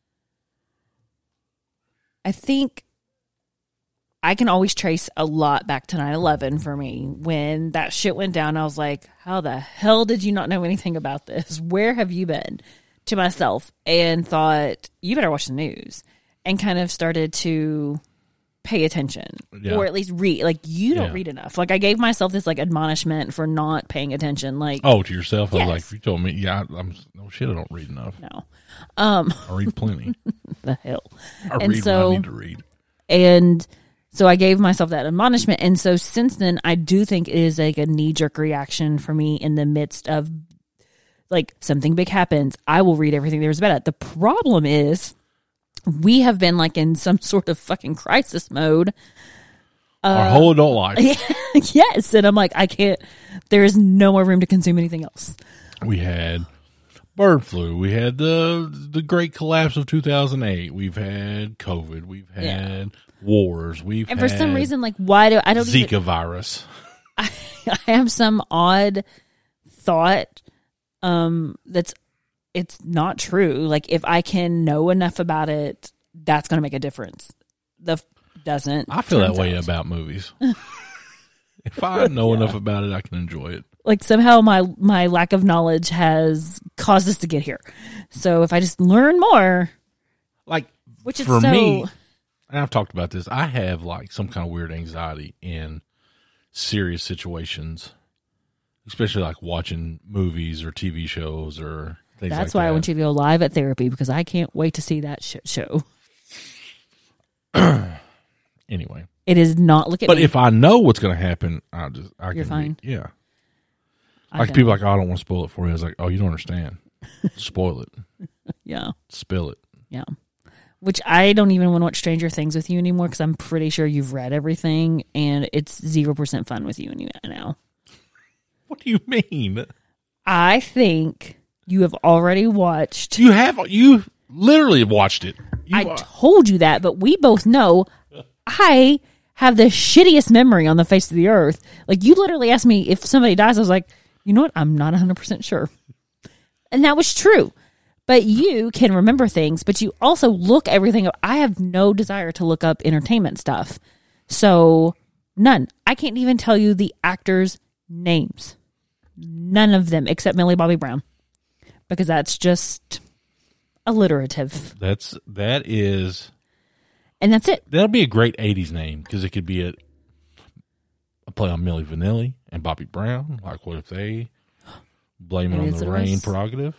I think I can always trace a lot back to 9/11 for me. When that shit went down, I was like, how the hell did you not know anything about this? Where have you been? to myself and thought, you better watch the news, and kind of started to pay attention or at least read. Like, you don't read enough. Like, I gave myself this like admonishment for not paying attention. Like, to yourself? Yes. I was like, you told me, I'm no shit, I don't read enough. No. I read plenty. The hell. I read what I need to read. And so I gave myself that admonishment. And so since then, I do think it is like a knee-jerk reaction for me in the midst of, like, something big happens. I will read everything there is about it. The problem is we have been, like, in some sort of fucking crisis mode. Our whole adult life. Yes. And I'm like, I can't, there is no more room to consume anything else. We had bird flu. We had the great collapse of 2008. We've had COVID. We've had wars. And for some reason, like, why do I don't Zika virus. I have some odd thought it's not true. Like, if I can know enough about it, that's going to make a difference. Doesn't. I feel that way about movies. If I know enough about it, I can enjoy it. Like, somehow my lack of knowledge has caused us to get here. So if I just learn more, like, which is for so, me, and I've talked about this, I have like some kind of weird anxiety in serious situations, especially like watching movies or TV shows or things like that. That's why I want you to go live at therapy, because I can't wait to see that shit show. Anyway, it is not. Look at but me. if I know what's going to happen, You're can fine. Yeah. Like, people are like, oh, I don't want to spoil it for you. I was like, oh, you don't understand. Spoil it. Yeah. Spill it. Yeah. Which I don't even want to watch Stranger Things with you anymore, because I'm pretty sure you've read everything and it's 0% fun with you now. What do you mean? I think you have already watched. You literally watched it. I told you that, but we both know I have the shittiest memory on the face of the earth. Like, you literally asked me if somebody dies. I was like, you know what? I'm not 100% sure. And that was true. But you can remember things, but you also look everything up. I have no desire to look up entertainment stuff. So, none. I can't even tell you the actors' names. None of them, except Millie Bobby Brown. Because that's just alliterative. That is... And that's it. That'll be a great 80s name, because it could be a play on Milli Vanilli and Bobby Brown. Like, what if they blame it on the rain prerogative?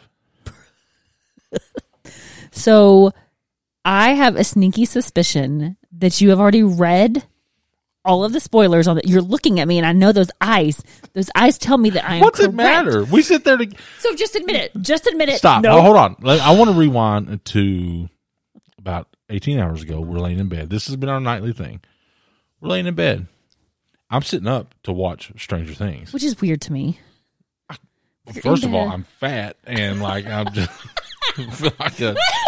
So, I have a sneaky suspicion that you have already read all of the spoilers on that. You're looking at me, and I know those eyes. Those eyes tell me that I am What's correct. it matter? We sit there to... So just admit it. Just admit it. Stop. No. Oh, hold on. I want to rewind to about 18 hours ago. We're laying in bed. This has been our nightly thing. We're laying in bed. I'm sitting up to watch Stranger Things. Which is weird to me. First of all, I'm fat, and like, I'm just feel like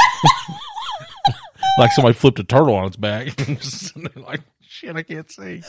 like somebody flipped a turtle on its back. Just like, shit, I can't see.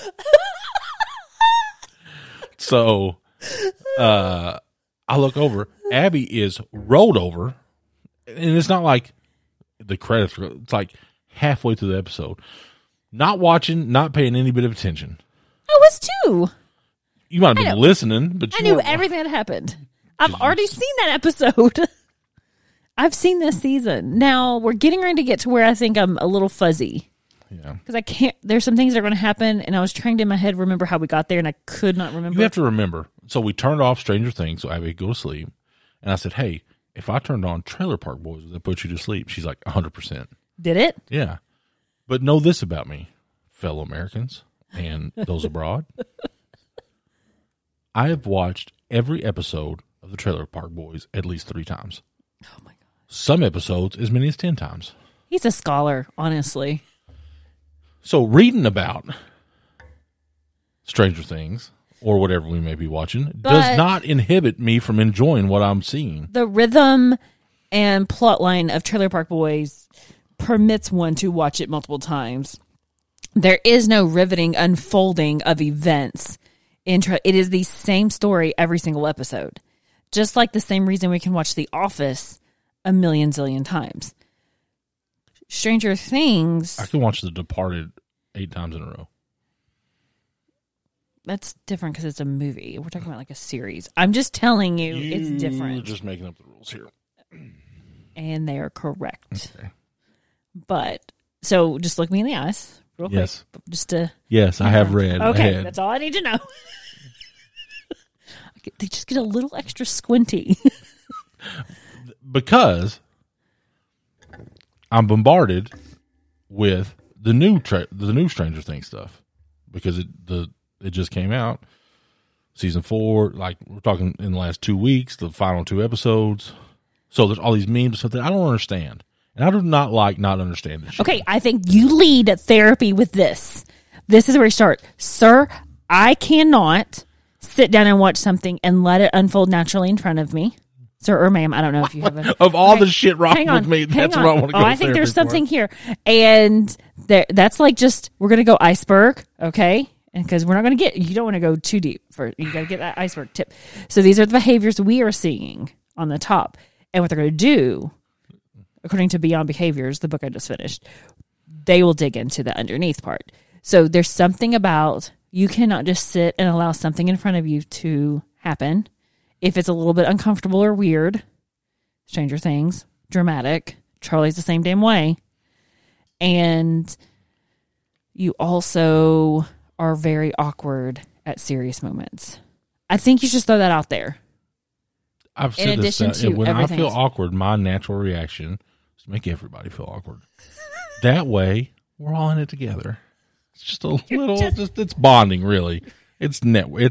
So, I look over. Abby is rolled over, and it's not like the credits. It's like halfway through the episode, not watching, not paying any bit of attention. I was too. You might have been listening, but I knew everything that happened. I've already seen that episode. I've seen this season. Now we're getting ready to get to where I think I'm a little fuzzy. Yeah. Because I can't, there's some things that are going to happen, and I was trying to in my head remember how we got there, and I could not remember. You have to remember. So we turned off Stranger Things so Abby could go to sleep. And I said, hey, if I turned on Trailer Park Boys, would that put you to sleep? She's like, 100%. Did it? Yeah. But know this about me, fellow Americans and those abroad. I have watched every episode of the Trailer Park Boys at least 3 times. Oh, my God. Some episodes as many as 10 times. He's a scholar, honestly. So reading about Stranger Things or whatever we may be watching does not inhibit me from enjoying what I'm seeing. The rhythm and plotline of Trailer Park Boys permits one to watch it multiple times. There is no riveting unfolding of events. It is the same story every single episode. Just like the same reason we can watch The Office a million zillion times. Stranger Things... I can watch The Departed 8 times in a row. That's different because it's a movie. We're talking about like a series. I'm just telling you it's different. You're just making up the rules here. And they are correct. Okay. But, so just look me in the eyes real quick. Yes. Just to. Yes, I have read Okay, ahead. that's all I need to know. They just get a little extra squinty. Because I'm bombarded with the new Stranger Things stuff, because it just came out, season 4. Like, we're talking in the last 2 weeks, the final 2 episodes. So there's all these memes and stuff that I don't understand, and I do not like not understanding shit. Okay, I think you lead therapy with this. This is where you start, sir. I cannot sit down and watch something and let it unfold naturally in front of me. Sir or ma'am, I don't know if you have a... Of all the shit wrong with me, that's what I want to go to I think there's therapy something for. here. And that's like just, we're going to go iceberg, okay? And because we're not going to get, you don't want to go too deep. You got to get that iceberg tip. So these are the behaviors we are seeing on the top. And what they're going to do, according to Beyond Behaviors, the book I just finished, they will dig into the underneath part. So there's something about, you cannot just sit and allow something in front of you to happen. If it's a little bit uncomfortable or weird, Stranger Things, dramatic, Charlie's the same damn way. And you also are very awkward at serious moments. I think you should throw that out there. I've In said this, addition to when I everything feel else. awkward, my natural reaction is to make everybody feel awkward. That way, we're all in it together. It's just a little, it's bonding, really. It's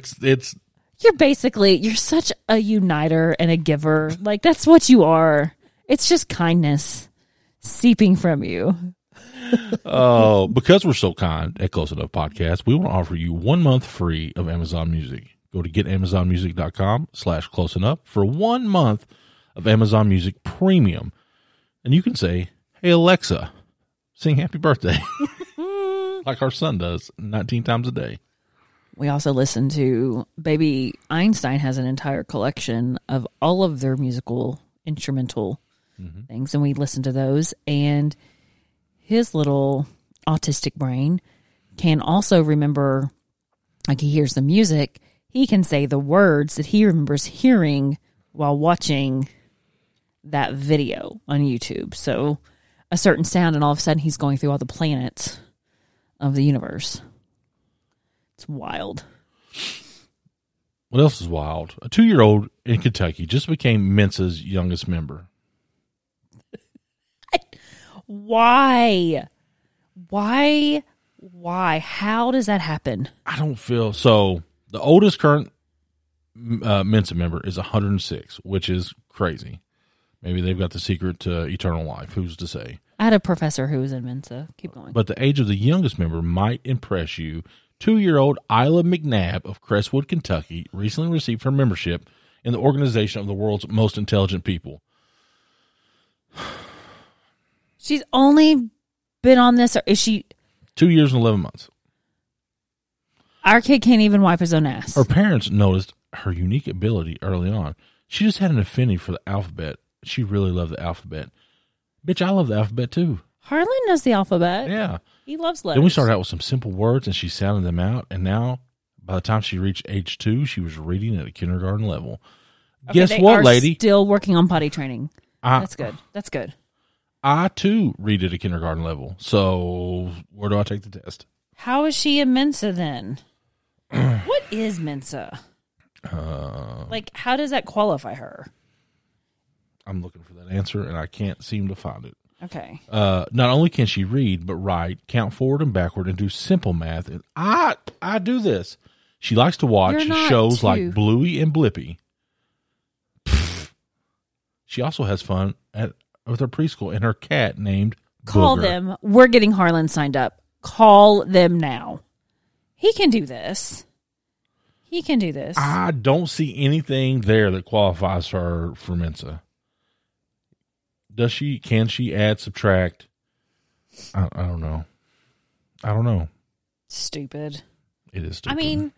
You're such a uniter and a giver. Like, that's what you are. It's just kindness seeping from you. Oh, because we're so kind at Close Enough Podcast, we want to offer you 1 month free of Amazon Music. Go to getamazonmusic.com/close enough for 1 month of Amazon Music Premium. And you can say, hey, Alexa, sing Happy Birthday. Like our son does 19 times a day. We also listen to, Baby Einstein has an entire collection of all of their musical instrumental things, and we listen to those. And his little autistic brain can also remember, like, he hears the music, he can say the words that he remembers hearing while watching that video on YouTube. So a certain sound, and all of a sudden he's going through all the planets of the universe. It's wild. What else is wild? A 2-year-old in Kentucky just became Mensa's youngest member. Why? How does that happen? I don't feel so. The oldest current Mensa member is 106, which is crazy. Maybe they've got the secret to eternal life. Who's to say? I had a professor who was in Mensa. Keep going. But the age of the youngest member might impress you. 2-year-old Isla McNabb of Crestwood, Kentucky, recently received her membership in the Organization of the World's Most Intelligent People. She's only been on this, or is she? 2 years and 11 months. Our kid can't even wipe his own ass. Her parents noticed her unique ability early on. She just had an affinity for the alphabet. She really loved the alphabet. Bitch, I love the alphabet too. Harlan knows the alphabet. Yeah. He loves letters. Then we started out with some simple words, and she sounded them out. And now, by the time she reached age 2, she was reading at a kindergarten level. Okay, Guess they what, are lady? Still working on potty training. That's good. That's good. I, too, read at a kindergarten level. So, where do I take the test? How is she a Mensa then? What is Mensa? Like, how does that qualify her? I'm looking for that answer, and I can't seem to find it. Okay. Not only can she read, but write, count forward and backward, and do simple math. And I do this. She likes to watch shows like Bluey and Blippi. She also has fun with her preschool and her cat named Call Booger. them. We're getting Harlan signed up. Call them now. He can do this. He can do this. I don't see anything there that qualifies her for Mensa. Does she? Can she add, subtract? I don't know. I don't know. Stupid. It is stupid. I mean,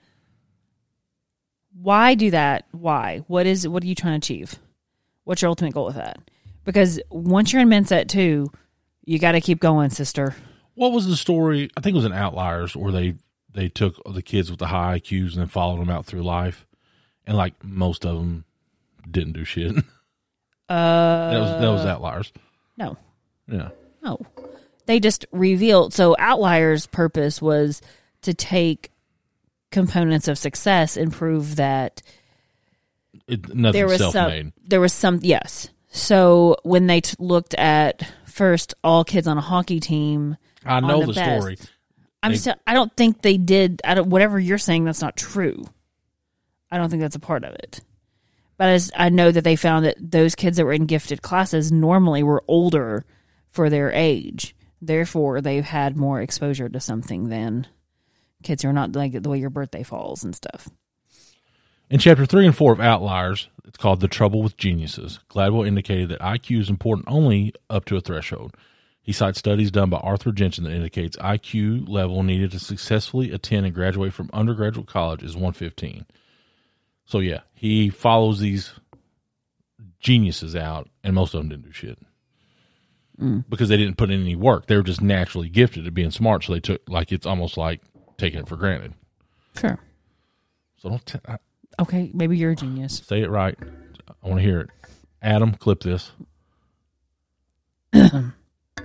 why do that? Why? What are you trying to achieve? What's your ultimate goal with that? Because once you're in Mensa at 2, you got to keep going, sister. What was the story? I think it was in Outliers where they took the kids with the high IQs and then followed them out through life. And like most of them didn't do shit. That was Outliers. No. Yeah. No. They just revealed. So Outliers' purpose was to take components of success and prove that Nothing's self-made. There was some, yes. So when they looked at first all kids on a hockey team, I know the story. I don't think they did. Whatever you're saying, that's not true. I don't think that's a part of it. But I know that they found that those kids that were in gifted classes normally were older for their age. Therefore, they've had more exposure to something than kids who are not like the way your birthday falls and stuff. In Chapter 3 and 4 of Outliers, it's called The Trouble with Geniuses. Gladwell indicated that IQ is important only up to a threshold. He cites studies done by Arthur Jensen that indicates IQ level needed to successfully attend and graduate from undergraduate college is 115. So, yeah, he follows these geniuses out, and most of them didn't do shit. Because they didn't put in any work. They were just naturally gifted at being smart, so they took, it's almost like taking it for granted. Sure. So don't okay, maybe you're a genius. Say it right. I want to hear it. Adam, clip this. I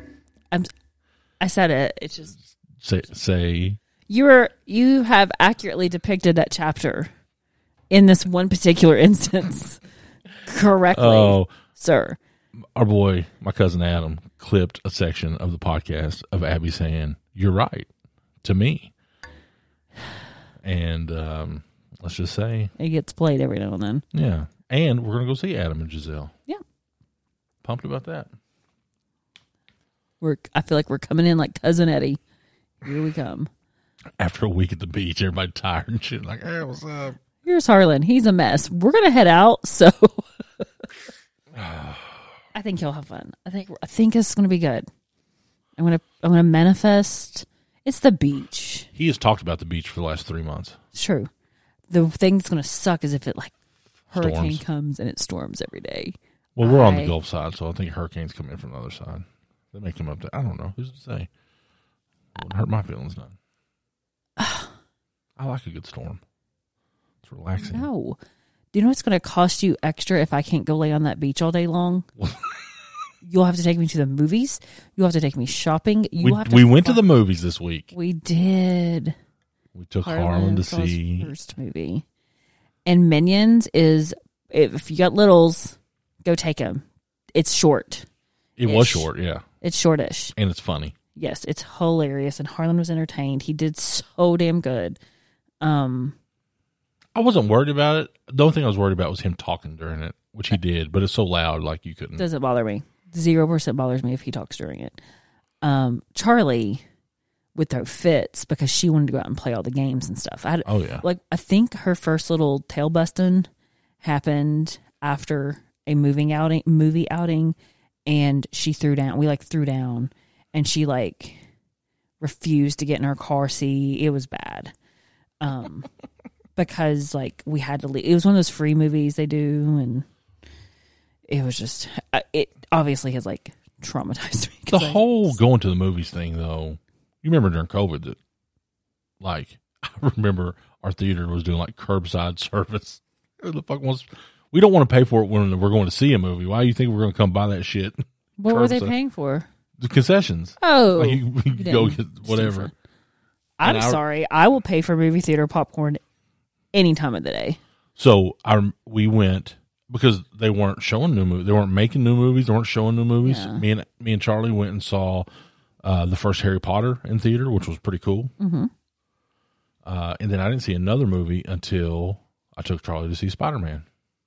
said it. It's just say. You have accurately depicted that chapter in this one particular instance correctly, sir. Our boy, my cousin Adam, clipped a section of the podcast of Abby saying, "You're right," to me. And let's just say it gets played every now and then. Yeah. And we're going to go see Adam and Giselle. Yeah. Pumped about that. I feel like we're coming in like Cousin Eddie. Here we come. After a week at the beach, everybody tired and shit. Like, hey, what's up? Here's Harlan. He's a mess. We're going to head out, so I think you'll have fun. I think it's going to be good. I'm gonna manifest. It's the beach. He has talked about the beach for the last 3 months. It's true. The thing that's going to suck is if it hurricane Storms. comes and it storms every day. Well, we're on the Gulf side, so I think hurricanes come in from the other side. They may come up to, I don't know. Who's to say? Wouldn't hurt my feelings none. I like a good storm. It's relaxing. No. Do you know what's going to cost you extra if I can't go lay on that beach all day long? You'll have to take me to the movies. You'll have to take me shopping. We went to the movies this week. We did. We took Harlan to see his first movie. And Minions is, if you got littles, go take them. It's short. It was short, yeah. It's shortish. And it's funny. Yes, it's hilarious. And Harlan was entertained. He did so damn good. I wasn't worried about it. The only thing I was worried about was him talking during it, which he did, but it's so loud, you couldn't. Doesn't bother me. 0% bothers me if he talks during it. Charlie would throw fits because she wanted to go out and play all the games and stuff. I think her first little tail busting happened after a movie outing, and she threw down. We threw down, and she refused to get in her car seat. It was bad. Because we had to leave. It was one of those free movies they do, and it was just, it obviously has traumatized me. The whole going to the movies thing, though, you remember during COVID that, I remember our theater was doing curbside service. Who the fuck wants? We don't want to pay for it when we're going to see a movie. Why do you think we're going to come buy that shit? What were they paying for? The concessions. Oh, you go get whatever. I'm sorry. I will pay for movie theater popcorn any time of the day. So we went because they weren't showing new movies. They weren't making new movies. They weren't showing new movies. Yeah. Me and Charlie went and saw the first Harry Potter in theater, which was pretty cool. Mm-hmm. And then I didn't see another movie until I took Charlie to see Spider-Man.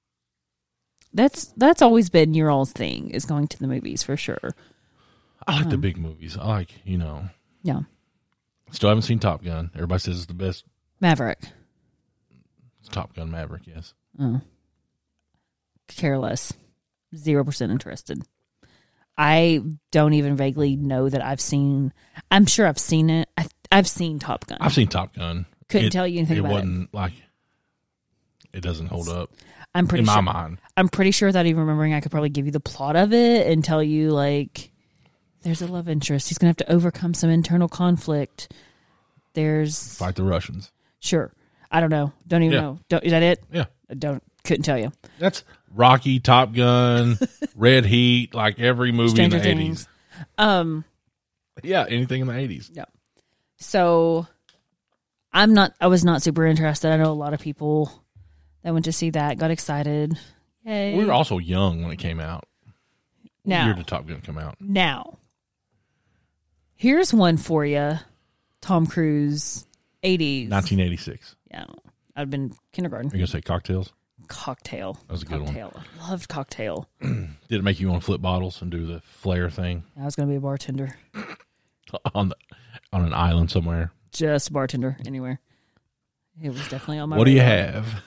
That's always been your all's thing, is going to the movies for sure. I like the big movies. I like, Yeah. Still haven't seen Top Gun. Everybody says it's the best. Maverick. It's Top Gun Maverick, yes. Oh. Careless. 0% interested. I don't even vaguely know that I've seen. I'm sure I've seen it. I've seen Top Gun. I've seen Top Gun. Couldn't tell you anything about it. It wasn't it doesn't hold up. I'm pretty in sure, my mind. I'm pretty sure without even remembering, I could probably give you the plot of it and tell you there's a love interest. He's gonna have to overcome some internal conflict. There's fight the Russians. Sure. I don't know. Don't even know. Is that it? Yeah. Couldn't tell you. That's Rocky, Top Gun, Red Heat, like every movie Stranger in the Things. 80s. Yeah, anything in the 80s. Yeah. So I was not super interested. I know a lot of people that went to see that got excited. Yay. We were also young when it came out. What Now, year did Top Gun come out? Now, here's one for you. Tom Cruise, 80s. 1986. Yeah. I'd been kindergarten. Are you going to say Cocktails? Cocktail. That was a good one. I loved Cocktail. Did it make you want to flip bottles and do the flare thing I was going to be a bartender. on an island somewhere? Just a bartender anywhere. It was definitely on my What do you radar. have?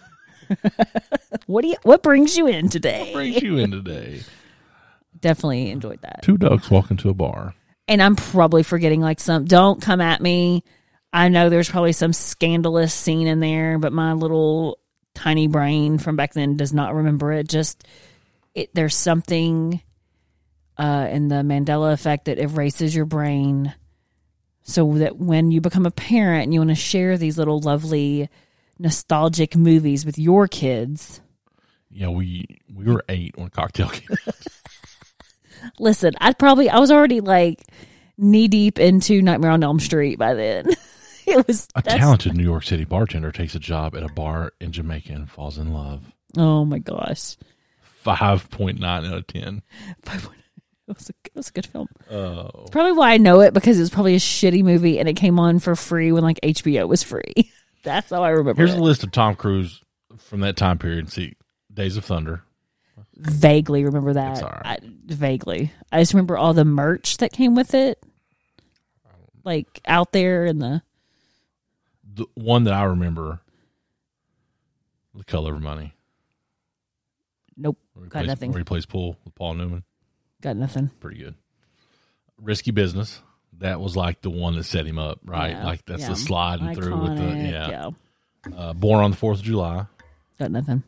What brings you in today? What brings you in today? Definitely enjoyed that. Two ducks walk into a bar. And I'm probably forgetting like some. Don't come at me. I know there's probably some scandalous scene in there, but my little tiny brain from back then does not remember it. There's something in the Mandela effect that erases your brain, so that when you become a parent and you want to share these little lovely nostalgic movies with your kids. Yeah, we were 8 when Cocktail came out. Listen, I was already like knee deep into Nightmare on Elm Street by then. That's talented New York City bartender takes a job at a bar in Jamaica and falls in love. Oh my gosh. 5.9 out of 10. It was a good film. Oh. It's probably why I know it, because it was probably a shitty movie and it came on for free when like HBO was free. That's how I remember Here's it. a list of Tom Cruise from that time period. See, Days of Thunder. Vaguely remember that. It's all right. Vaguely. I just remember all the merch that came with it. Like out there in the one that I remember, The Color of Money. Nope. Got nothing. Where he plays pool with Paul Newman. Got nothing. Pretty good. Risky Business. That was like the one that set him up, right? Yeah, Like that's yeah. the sliding through with the Iconic, Born on the 4th of July. Got nothing.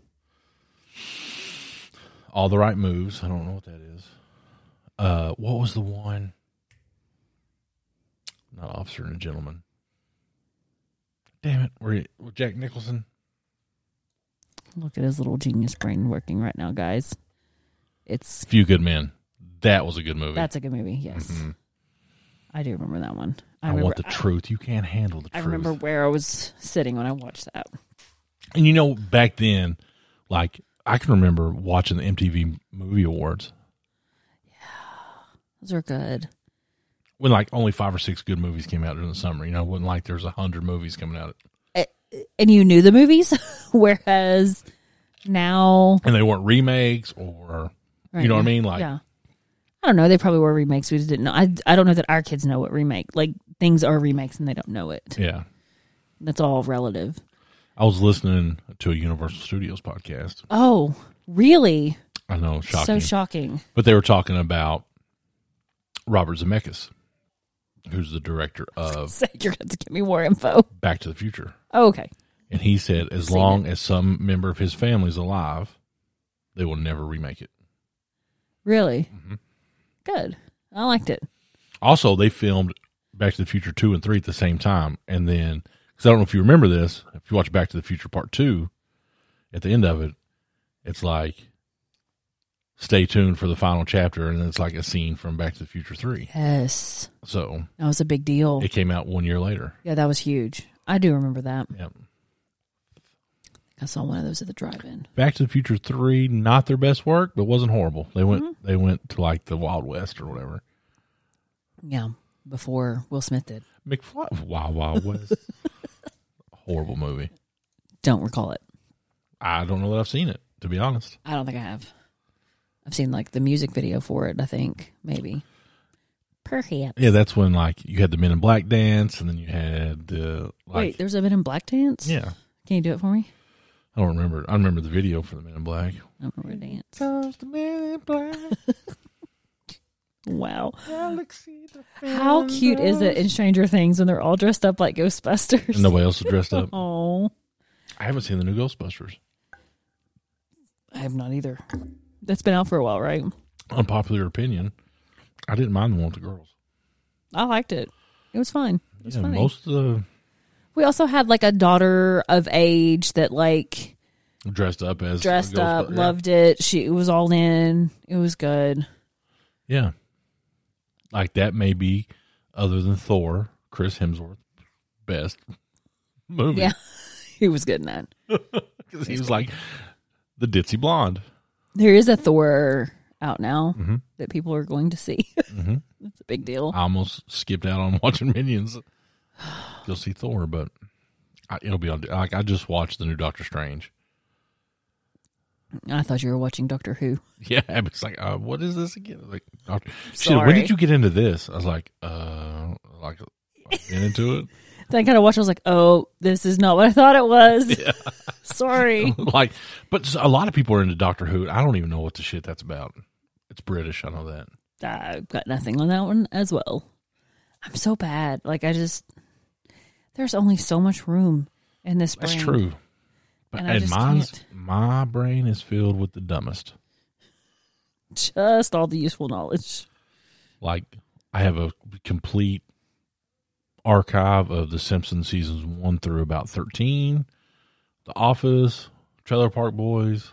All the Right Moves. I don't know what that is. What was the one? Not Officer and a Gentleman. Damn it. With Jack Nicholson? Look at his little genius brain working right now, guys. It's Few Good Men. That was a good movie. That's a good movie, yes. Mm-hmm. I do remember that one. I want the truth. You can't handle the truth. I remember where I was sitting when I watched that. And you know, back then, like, I can remember watching the MTV Movie Awards. Those are good. When, like, only 5 or 6 good movies came out during the summer. You know, when, like, there's 100 movies coming out. And you knew the movies? Whereas now... And they weren't remakes or... Right, you know what I mean? Like, yeah. I don't know. They probably were remakes. We just didn't know. I don't know that our kids know what remake. Like, things are remakes and they don't know it. Yeah. That's all relative. I was listening to a Universal Studios podcast. Oh, really? I know, shocking. So shocking. But they were talking about Robert Zemeckis, who's the director of So you're going to give me more info. Back to the Future. Oh, okay. And he said as long as some member of his family is alive, they will never remake it. Really? Mm-hmm. Good. I liked it. Also, they filmed Back to the Future 2 and 3 at the same time. And then, because I don't know if you remember this, if you watch Back to the Future Part 2, at the end of it, it's like, stay tuned for the final chapter. And it's like a scene from Back to the Future 3. Yes. So, That was a big deal. it came out 1 year later. Yeah, that was huge. I do remember that. Yep. I saw one of those at the drive-in. Back to the Future 3, not their best work, but wasn't horrible. They went to like the Wild West or whatever. Yeah, before Will Smith did. McFly, Wild West. Horrible movie. Don't recall it. I don't know that I've seen it, to be honest. I don't think I have. I've seen like the music video for it, I think. Maybe. Perhaps. Yeah, that's when like you had the Men in Black dance, and then you had the Wait, there's a Men in Black dance? Yeah. Can you do it for me? I don't remember. I remember the video for the Men in Black. I don't remember a dance. Comes the Men in Black. Wow. Galaxy How cute is it in Stranger Things when they're all dressed up like Ghostbusters? And nobody else is dressed up. Oh. I haven't seen the new Ghostbusters. I have not either. That's been out for a while, right? Unpopular opinion. I didn't mind the one with the girls. I liked it. It was fun. It was funny. Most of the... We also had like a daughter of age that like Dressed up as dressed up, yeah. loved it. She was all in. It was good. Yeah. Like that may be, other than Thor, Chris Hemsworth best movie. Yeah, he was good in that. Because he was like the ditzy blonde. There is a Thor out now that people are going to see. Mm-hmm. It's a big deal. I almost skipped out on watching Minions. You'll see Thor, but it'll be on. Like I just watched the new Doctor Strange. I thought you were watching Doctor Who. Yeah, it's like, what is this again? Like, shit, Sorry. when did you get into this? I was like, get into it. Then I kind of watched. I was like, "Oh, this is not what I thought it was." Yeah. Sorry. Like, but a lot of people are into Doctor Who. I don't even know what the shit that's about. It's British. I know that. I've got nothing on that one as well. I'm so bad. Like there's only so much room in this brain. That's true. But and my brain is filled with the dumbest. Just all the useful knowledge. Like I have a complete archive of The Simpsons seasons 1 through about 13, The Office, Trailer Park Boys,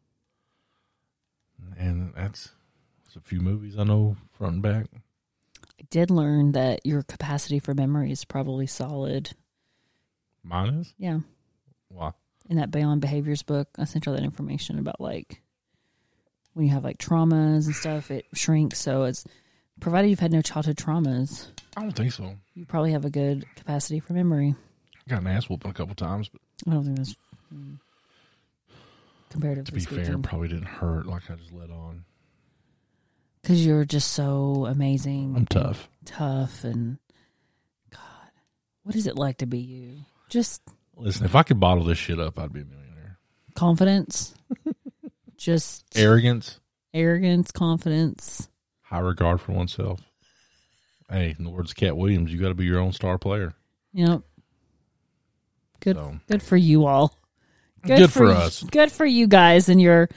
and that's a few movies I know front and back. I did learn that your capacity for memory is probably solid. Mine is? Yeah. Why? In that Beyond Behaviors book, I sent you all that information about like when you have like traumas and stuff, it shrinks. So it's provided you've had no childhood traumas. I don't think so. You probably have a good capacity for memory. I got an ass whooping a couple times, but I don't think that's comparatively to be fair, it probably didn't hurt. Like I just let on. Because you're just so amazing. I'm tough. Tough and God, what is it like to be you? Just listen. If I could bottle this shit up, I'd be a millionaire. Confidence, just arrogance, confidence, high regard for oneself. Hey, in the words of Cat Williams, you got to be your own star player. Yep. Good. Good for you all. Good for us. Good for you guys and your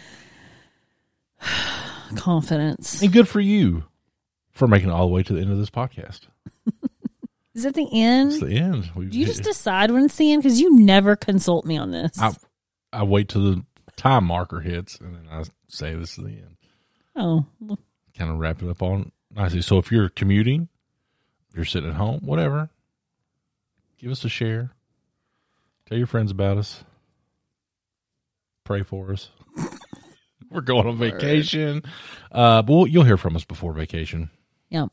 confidence. And good for you for making it all the way to the end of this podcast. Is it the end? It's the end. Do you just decide when it's the end? Because you never consult me on this. I wait till the time marker hits, and then I say this is the end. Oh. Kind of wrap it up on nicely. So if you're commuting, if you're sitting at home, whatever, give us a share. Tell your friends about us. Pray for us. We're going on vacation. But you'll hear from us before vacation. Yep.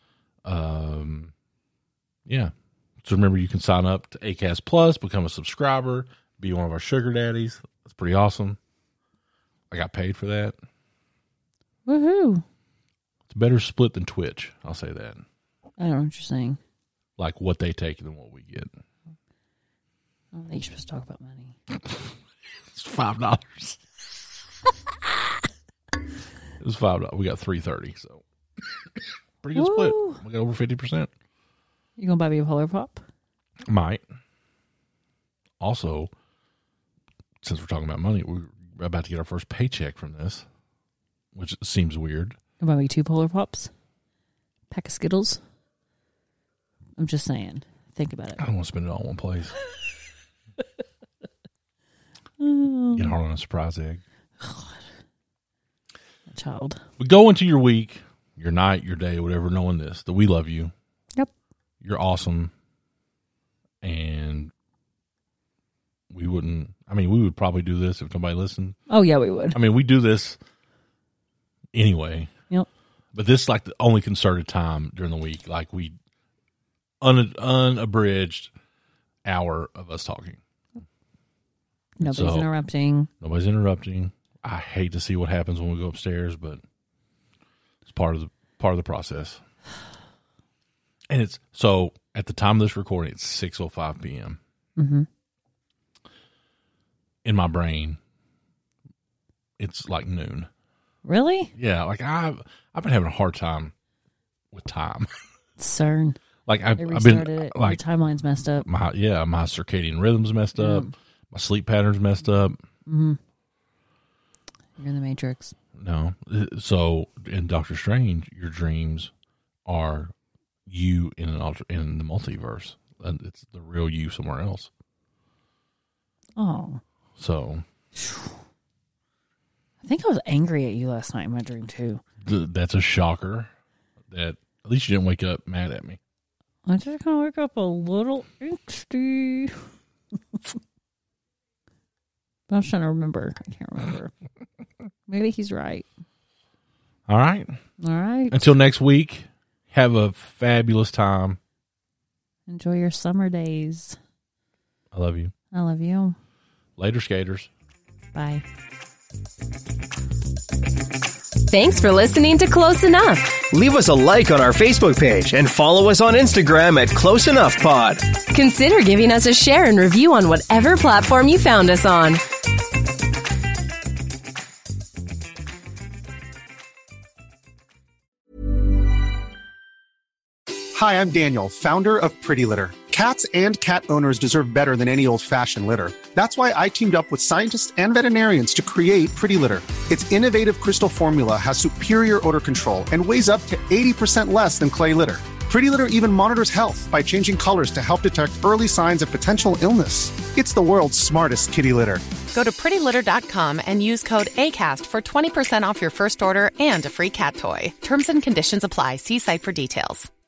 Yeah. So remember, you can sign up to Acast Plus, become a subscriber, be one of our sugar daddies. That's pretty awesome. I got paid for that. Woohoo. It's a better split than Twitch. I'll say that. I don't know what you're saying. Like what they take than what we get. I don't think you're supposed to talk about money. It's $5. It was $5. We got $3.30, so pretty good split. We got over 50%. You gonna buy me a Polar Pop? Might. Also, since we're talking about money, we're about to get our first paycheck from this, which seems weird. You buy me 2 Polar Pops? Pack of Skittles? I'm just saying. Think about it. I don't want to spend it all in one place. Get hard on a surprise egg. A child. We go into your week, your night, your day, whatever, knowing this, that we love you. Yep. You're awesome. And we would probably do this if nobody listened. Oh, yeah, we would. I mean, we do this anyway. Yep. But this is like the only concerted time during the week. Like we unabridged hour of us talking. Nobody's interrupting. Nobody's interrupting. I hate to see what happens when we go upstairs, but it's part of the process. And it's so at the time of this recording, it's 6:05 p.m. Mm-hmm. In my brain, it's like noon. Really? Yeah, like I've been having a hard time with time. CERN. Like I've been it. like your timeline's messed up. My circadian rhythm's messed up. My sleep pattern's messed up. Mm-hmm. You're in the Matrix. No. So in Doctor Strange, your dreams are you in the multiverse. And it's the real you somewhere else. Oh. So I think I was angry at you last night in my dream, too. That's a shocker. That at least you didn't wake up mad at me. I just kind of wake up a little angsty. I was trying to remember. I can't remember. Maybe he's right. All right. All right. Until next week, have a fabulous time. Enjoy your summer days. I love you. I love you. Later, skaters. Bye. Thanks for listening to Close Enough. Leave us a like on our Facebook page and follow us on Instagram at Close Enough Pod. Consider giving us a share and review on whatever platform you found us on. Hi, I'm Daniel, founder of Pretty Litter. Cats and cat owners deserve better than any old-fashioned litter. That's why I teamed up with scientists and veterinarians to create Pretty Litter. Its innovative crystal formula has superior odor control and weighs up to 80% less than clay litter. Pretty Litter even monitors health by changing colors to help detect early signs of potential illness. It's the world's smartest kitty litter. Go to prettylitter.com and use code ACAST for 20% off your first order and a free cat toy. Terms and conditions apply. See site for details.